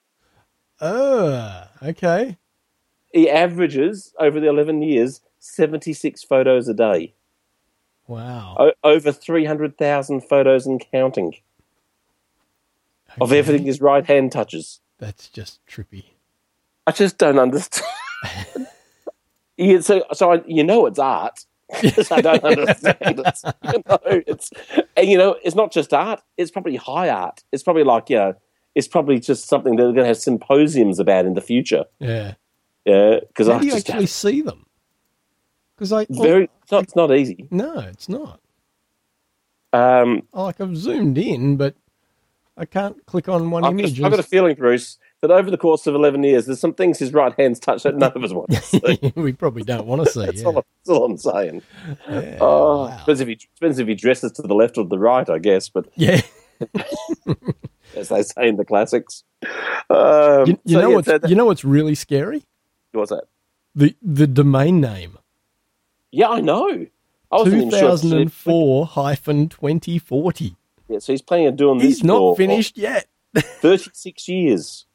Oh, okay. He averages, over the eleven years, seventy-six photos a day. Wow. O- over three hundred thousand photos and counting of Okay. everything his right hand touches. That's just trippy. I just don't understand. yeah, so, so I, you know it's art. Because I don't understand it. You know, it's and you know, it's not just art. It's probably high art. It's probably like you know, it's probably just something that they're going to have symposiums about in the future. Yeah. Yeah, because How I do you just actually see them? Because I very. It's not, it's not easy. no, it's not. Um, Like I've zoomed in, but I can't click on one I've, image. got, I've got a feeling, Bruce, that over the course of eleven years, there's some things his right hand's touched that none of us want to see. we probably don't want to see. That's, Yeah. all, that's all I'm saying. Yeah, Oh, wow. depends if he depends if he dresses to the left or the right, I guess. But Yeah. as they say in the classics, um, You, you so know yeah, what's so that- you know what's really scary? what's that? The the domain name. Yeah, I know. I wasn't Two even sure. thousand and four hyphen twenty forty. Yeah, so he's planning on doing this He's not for finished yet. thirty-six years.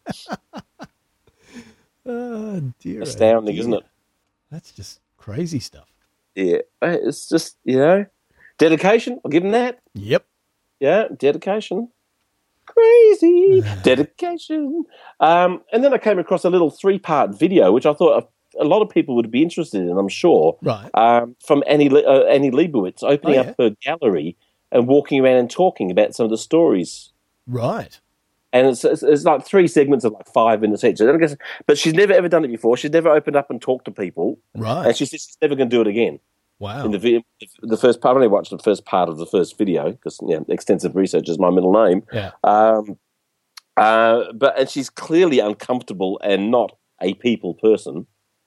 Oh dear. oh Astounding, dear. isn't it? That's just crazy stuff. Yeah, it's just, you know, dedication. I'll give him that. Yep. Yeah, dedication. Crazy dedication. Um, and then I came across a little three-part video, which I thought a, a lot of people would be interested in, I'm sure, Right. um, from Annie, Le- uh, Annie Leibovitz opening Oh, up her gallery and walking around and talking about some of the stories Right. And it's, it's, it's like three segments of like five minutes each. And I guess, but she's never ever done it before. She's never opened up and talked to people. Right. And she says she's never going to do it again. Wow. In the video, the first part, I only watched the first part of the first video because yeah, extensive research is my middle name. Yeah. Um, uh, but and she's clearly uncomfortable and not a people person.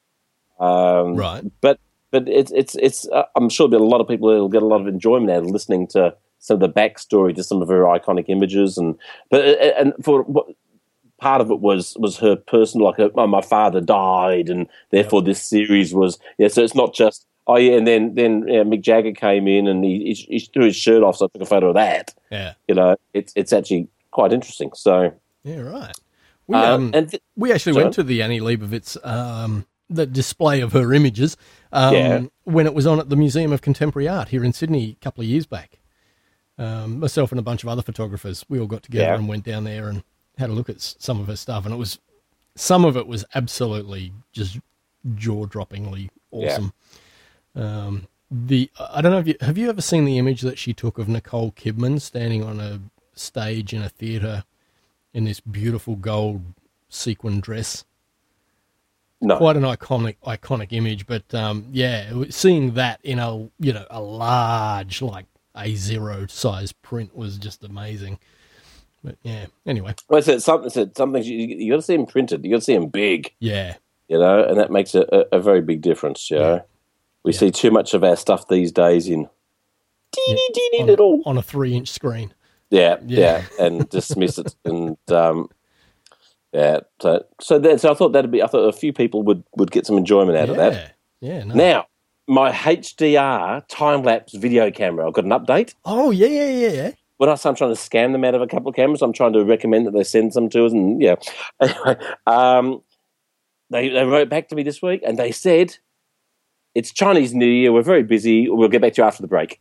Um, right. But but it's it's it's. Uh, I'm sure that a lot of people will get a lot of enjoyment out of listening to some of the backstory to some of her iconic images, and but and for what part of it was was her personal, like her, oh, my father died, and therefore yep. this series was yeah. So it's not just oh yeah, and then then yeah, Mick Jagger came in and he, he he threw his shirt off, so I took a photo of that. Yeah, you know, it's it's actually quite interesting. So yeah, right. We um, um, and th- we actually sorry? went to the Annie Leibovitz um the display of her images um Yeah. when it was on at the Museum of Contemporary Art here in Sydney a couple of years back. Um, myself and a bunch of other photographers, we all got together Yeah. and went down there and had a look at s- some of her stuff, and it was some of it was absolutely just jaw-droppingly awesome. Um, the I don't know if you have you ever seen the image that she took of Nicole Kidman standing on a stage in a theatre in this beautiful gold sequin dress. no, Quite an iconic iconic image, but um, yeah, it was- seeing that in a you know a large like A zero size print was just amazing. But yeah, anyway, well, I said something. Said something. You, you got to see them printed. You got to see them big. yeah, You know, and that makes a, a, a very big difference. You know, Yeah. we Yeah. see too much of our stuff these days in teeny teeny on, little. on a three inch screen. Yeah, Yeah. yeah, and dismiss it, and um, yeah. So, so then, so I thought that'd be. I thought a few people would, would get some enjoyment out yeah, of that. yeah. No. Now, my H D R time lapse video camera. I've got an update. oh yeah, yeah, yeah, yeah. When I say I'm trying to scam them out of a couple of cameras, I'm trying to recommend that they send some to us. And yeah, anyway, um, they they wrote back to me this week, and they said it's Chinese New Year. We're very busy. We'll get back to you after the break.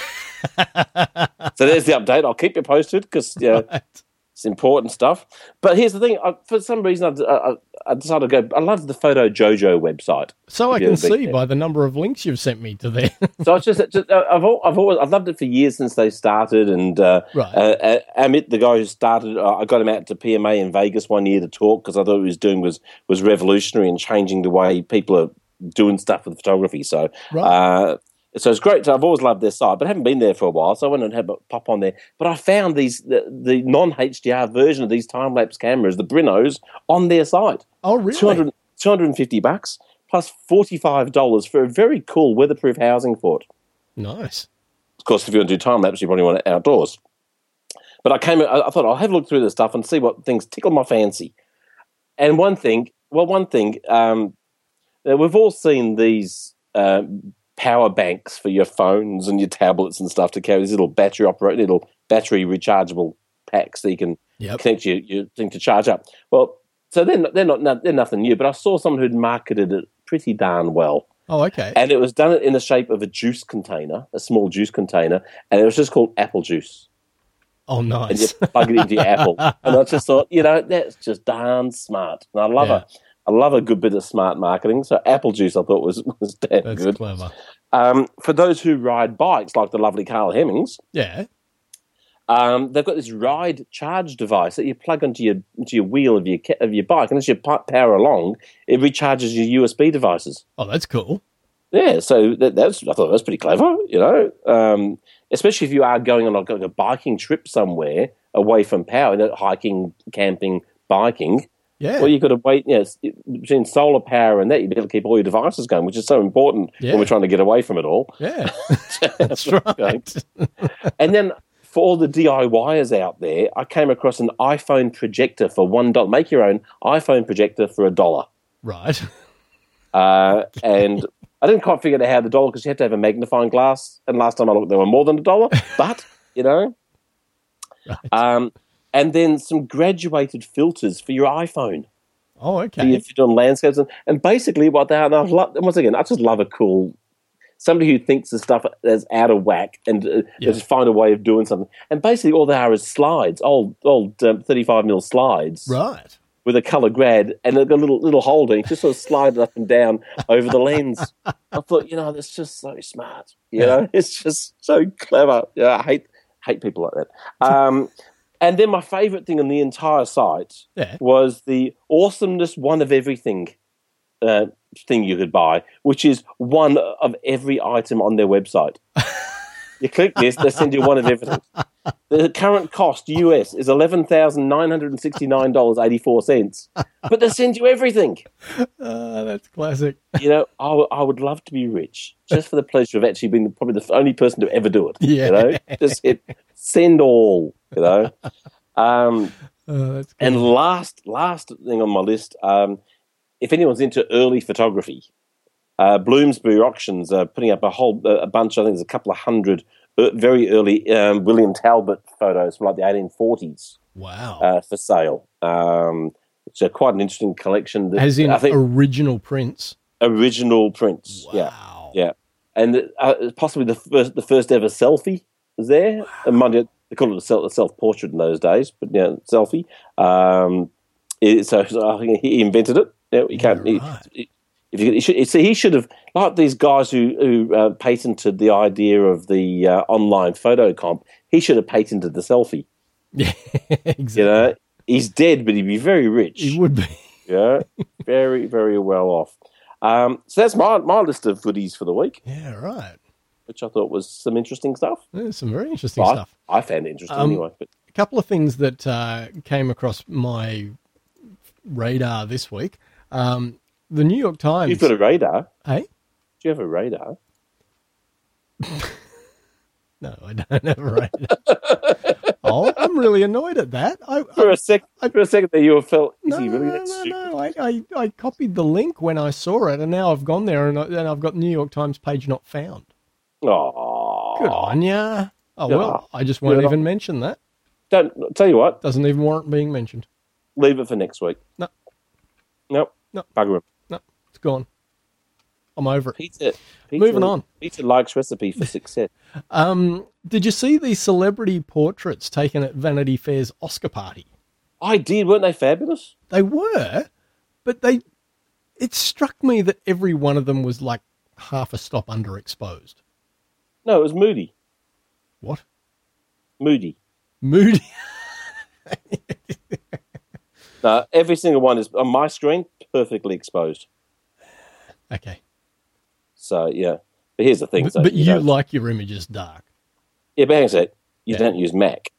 So there's the update. I'll keep you posted because yeah, Right. it's important stuff. But here's the thing: I, for some reason, I, I, I decided to go. I love the Photo Jojo website. So I If can you're a big see fan. by the number of links you've sent me to there. So it's just, just uh, I've al- I've always I've loved it for years since they started, and uh, Right. uh, uh, Amit, the guy who started, uh, I got him out to P M A in Vegas one year to talk because I thought what he was doing was was revolutionary and changing the way people are doing stuff with photography. So, Right. uh, so it's great. So I've always loved their site, but I haven't been there for a while. So I went and had a pop on there. But I found these the, the non H D R version of these time lapse cameras, the Brinos, on their site. Oh really? two hundred, two hundred fifty bucks plus forty-five dollars for a very cool weatherproof housing for it. Nice. Of course, if you want to do time lapse, you probably want it outdoors. But I came, I I thought I'll have a look through this stuff and see what things tickle my fancy. And one thing, well, one thing, um, uh, we've all seen these uh, power banks for your phones and your tablets and stuff to carry these little battery operated, little battery rechargeable packs that you can Yep. connect your, your thing to charge up. Well, so they're not, they're not they're nothing new, but I saw someone who'd marketed it pretty darn well. Oh okay. And it was done in the shape of a juice container, a small juice container, and it was just called apple juice. oh And you nice. plug it into your apple. And I just thought, you know, that's just darn smart. And I love Yeah. a, I love a good bit of smart marketing. So apple juice, I thought was was damn That's good. clever. Um, for those who ride bikes, like the lovely Carl Hemmings, Yeah. um, they've got this ride charge device that you plug into your into your wheel of your ca- of your bike, and as you pi- power along, it recharges your U S B devices. Oh, that's cool. Yeah, so that, that's I thought that was pretty clever, you know, um, especially if you are going on like a biking trip somewhere away from power, you know, hiking, camping, biking. Yeah. Well, you've got to wait, you know, s- between solar power and that, you'd be able to keep all your devices going, which is so important Yeah. when we're trying to get away from it all. Yeah. That's right. And then for all the DIYers out there, I came across an iPhone projector for one dollar. Make your own iPhone projector for a dollar. Right. Uh, and I didn't quite figure out how the dollar, because you had to have a magnifying glass. And last time I looked, they were more than a dollar. But, you know. Right. Um, and then some graduated filters for your iPhone. Oh, If you're doing landscapes. And, and basically what they are, and I've lo- once again, I just love a cool, somebody who thinks the stuff is out of whack and uh, Yeah. just find a way of doing something. And basically all they are is slides, old old um, thirty-five mil slides. Right. With a colour grad and a little little holder, you just sort of slide it up and down over the lens. I thought, you know, that's just so smart. You Yeah. know, it's just so clever. Yeah, I hate hate people like that. Um, And then my favourite thing on the entire site Yeah. was the awesomeness one of everything uh, thing you could buy, which is one of every item on their website. You click this, they send you one of everything. The current cost U S is eleven thousand nine hundred sixty-nine dollars and eighty-four cents, but they send you everything. Uh, that's classic. You know, I, w- I would love to be rich just for the pleasure of actually being probably the only person to ever do it. Yeah. You know, just hit send all, you know. Um, Uh, that's good. and last last thing on my list, um, if anyone's into early photography, uh, Bloomsbury Auctions are putting up a whole a bunch. I think there's a couple of hundred uh, very early um, William Talbot photos from like the eighteen forties Wow. uh, for sale. Um, it's a, quite an interesting collection. That, As in I think original prints. original prints. Yeah, Wow. yeah, and uh, possibly the first the first ever selfie was there. And mind you, they called it a self, a self portrait in those days, but yeah, selfie. Um, it, so, so I think he invented it. You know, you can't. Yeah, he- right. he- if you, he should, see, he should have, like these guys who, who uh, patented the idea of the uh, online photo comp. He should have patented the selfie. Yeah, exactly. You know, he's dead, but he'd be very rich. He would be. Yeah, very, very well off. Um, so that's my my list of goodies for the week, Yeah, right. which I thought was some interesting stuff. There's some very interesting I, stuff. I found it interesting Um, anyway. But A couple of things that uh, came across my radar this week. Um, the New York Times. you've got a radar. Hey? Do you have a radar? No, I don't have a radar. Oh, I'm really annoyed at that. I, For I, a sec, I- for a second there, you felt, is no, he really no, that no, stupid? no. I, I, I copied the link when I saw it, and now I've gone there, and, I, and I've got New York Times page not found. Oh, Good on ya. Oh, well, I just won't Good on- even mention that. Don't tell you what. Doesn't even warrant being mentioned. Leave it for next week. No. Nope. No. Bugger him. No, it's gone. I'm over it. Peter, Peter, Moving on. Peter likes recipe for success. Um, did you see the celebrity portraits taken at Vanity Fair's Oscar party? I did. Weren't they fabulous? They were, but they. It struck me that every one of them was like half a stop underexposed. No, it was Moody. What? Moody. Moody. No, every single one is on my screen perfectly exposed. Okay, So yeah, but here's the thing. but, so, but you, know- like your images dark. yeah, but hang on a sec. You Yeah. don't use Mac.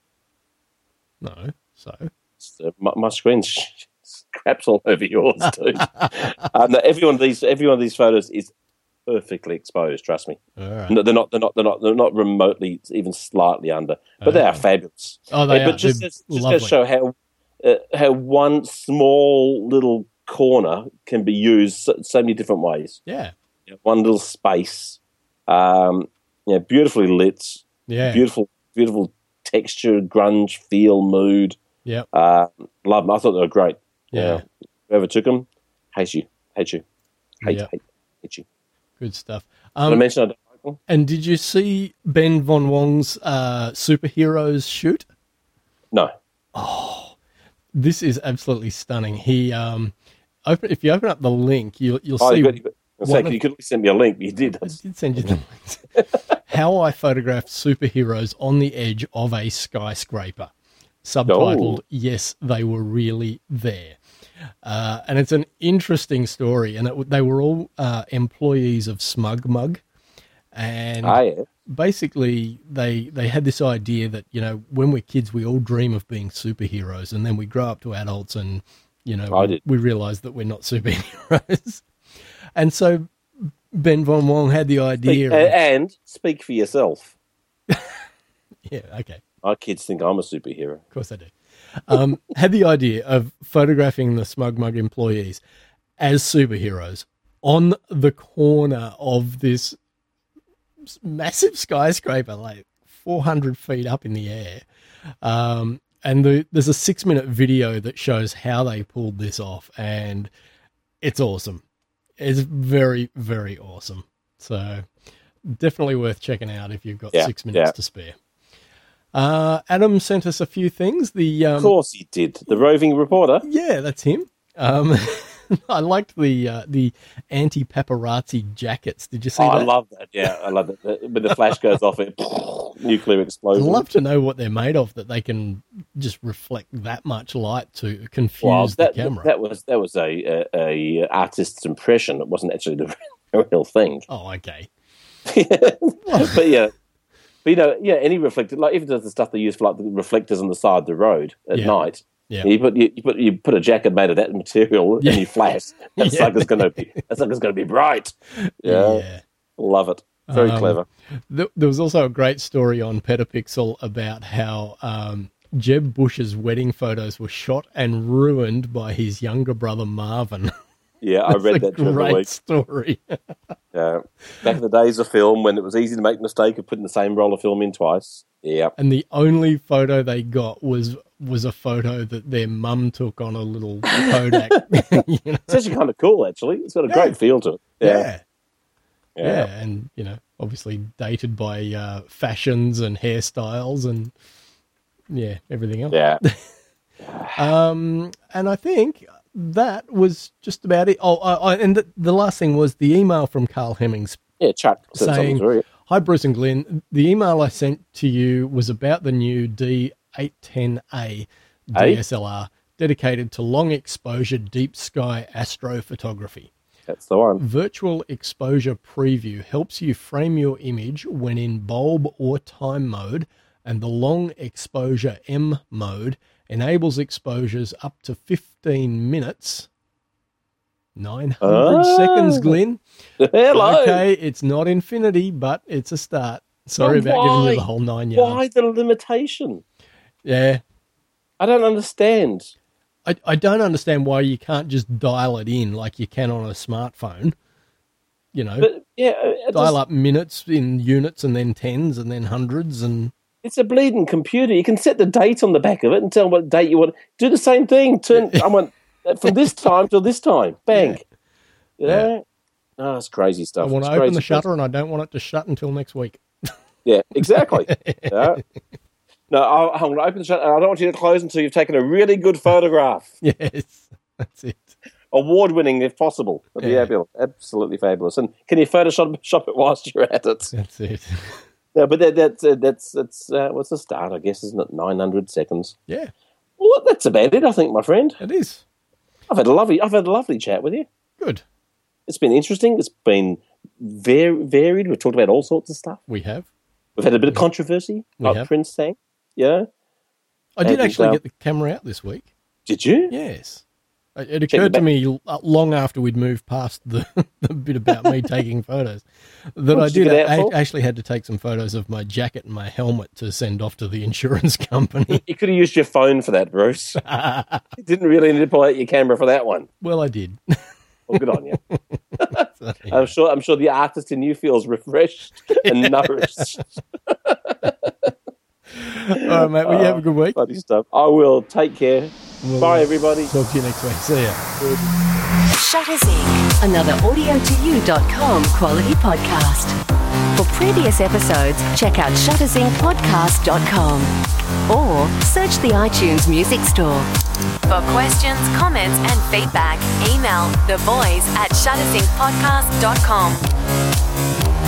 No, so So my, my screen sh- scraps all over yours too. uh, no, every one of these, every one of these photos is perfectly exposed. Trust me. all right. No, they're not. They're not. They're not. They're not remotely, even slightly under. But they are fabulous. Oh, they Yeah, are. But just, They're just, just lovely. to show how uh, how one small little corner can be used so, so many different ways. Yeah, You know, one little space, um, you know, beautifully lit, yeah, beautiful, beautiful texture, grunge feel, mood. yep, Uh, love them. I thought they were great. yeah. You know, whoever took them, hates you, hates you, hate, Yeah. hate, hate you. Good stuff. Did I Um, mention I don't like them? and did you see Ben Von Wong's uh, superheroes shoot? No. This is absolutely stunning. He, um, open if you open up the link, you'll you'll Oh, see. you, got, you, got, I was one saying, of- you could send me a link, but you did. I did send you the links. How I photographed superheroes on the edge of a skyscraper. Subtitled, Oh. Yes, They Were Really There. Uh, and it's an interesting story. And it, they were all uh, employees of Smug Mug. And Ah, yeah. basically, they they had this idea that, you know, when we're kids, we all dream of being superheroes. And then we grow up to adults and, you know, I we, did. we realize that we're not superheroes. And so Ben Von Wong had the Speak, idea. uh, of- and speak for yourself. yeah, okay. My kids think I'm a superhero. Of course I do. Um, had the idea of photographing the Smug Mug employees as superheroes on the corner of this massive skyscraper, like four hundred feet up in the air. Um, and the, there's a six minute video that shows how they pulled this off, and it's awesome. It's very, very awesome. So definitely worth checking out if you've got Yeah, six minutes yeah. to spare. Uh, Adam sent us a few things. The um, Of course he did. The roving reporter. yeah, that's him. Um, I liked the uh, the anti-paparazzi jackets. Did you see Oh, that? I love that. Yeah, I love that. When the flash goes off, it nuclear I'd explosion. love to know what they're made of that they can just reflect that much light to confuse Well, that, the camera. that was that was a, a, a artist's impression. It wasn't actually the real thing. Oh, okay. But yeah, but you know, yeah, any reflector, like even the stuff they use for like the reflectors on the side of the road at Yeah. night. Yeah. You put you, you put you put a jacket made of that material Yeah. and you flash. That's Yeah. like it's gonna be. That's like it's gonna be bright. Yeah, Yeah. love it. Very Um, clever. Th- There was also a great story on Petapixel about how um, Jeb Bush's wedding photos were shot and ruined by his younger brother Marvin. Yeah, I That's read a that during the great week. story. Yeah. Back in the days of film when it was easy to make the mistake of putting the same roll of film in twice. Yeah. And the only photo they got was was a photo that their mum took on a little Kodak. you know? It's actually kind of cool, actually. It's got a Yeah. great feel to it. Yeah. Yeah. yeah. Yeah. And, you know, obviously dated by uh, fashions and hairstyles and, yeah, everything else. Yeah. Um, and I think that was just about it. Oh, I, I, and the, the last thing was the email from Carl Hemmings Yeah, Chuck said something saying, through it. "Hi, Bruce and Glenn. The email I sent to you was about the new D eight ten A D S L R dedicated to long exposure deep sky astrophotography. That's the one. Virtual exposure preview helps you frame your image when in bulb or time mode, and the long exposure M mode enables exposures up to fifteen minutes. nine hundred Oh. seconds, Glenn. Hello. Okay, it's not infinity, but it's a start. Sorry But about giving why? you the whole nine yards. Why the limitation? Yeah. I don't understand. I, I don't understand why you can't just dial it in like you can on a smartphone. You know, But yeah, it dial just- up minutes in units and then tens and then hundreds and it's a bleeding computer. You can set the date on the back of it and tell what date you want. Do the same thing. Turn. I want from this time till this time. Bang. You know? Oh, it's crazy stuff. I want It's to open crazy the stuff. shutter and I don't want it to shut until next week. Yeah, exactly. Yeah. No, I, I'm going to open the shutter. I don't want you to close until you've taken a really good photograph. Yes, that's it. Award-winning, if possible. That'd be Yeah. fabulous. Absolutely fabulous. And can you Photoshop shop it whilst you're at it? That's it. No, but that, that's uh, that's that's uh, what's the start? I guess, isn't it? Nine hundred seconds. Yeah, Well, that's about it. I think, my friend. it is. I've had a lovely, I've had a lovely chat with you. Good. It's been interesting. It's been very varied. We've talked about all sorts of stuff. We have. We've had a bit of controversy, We like have. Prince saying. Yeah. I did And, actually uh, get the camera out this week. Did you? Yes. It it the occurred to back. me l- long after we'd moved past the, the bit about me taking photos that What I did you did. get out I, for? I actually had to take some photos of my jacket and my helmet to send off to the insurance company. You could have used your phone for that, Bruce. You didn't really need to pull out your camera for that one. Well, I did. Well, good on you. So, yeah. I'm sure. I'm sure the artist in you feels refreshed and nourished. All right, mate. Well, you have a good week. Bloody stuff. I will. Take care. We'll, Bye, uh, everybody. Talk to you next week. See ya. Shutters Incorporated. Another audio to you dot com quality podcast. For previous episodes, check out shutters inc podcast dot com or search the iTunes Music Store. For questions, comments, and feedback, email the boys at shutters inc podcast dot com.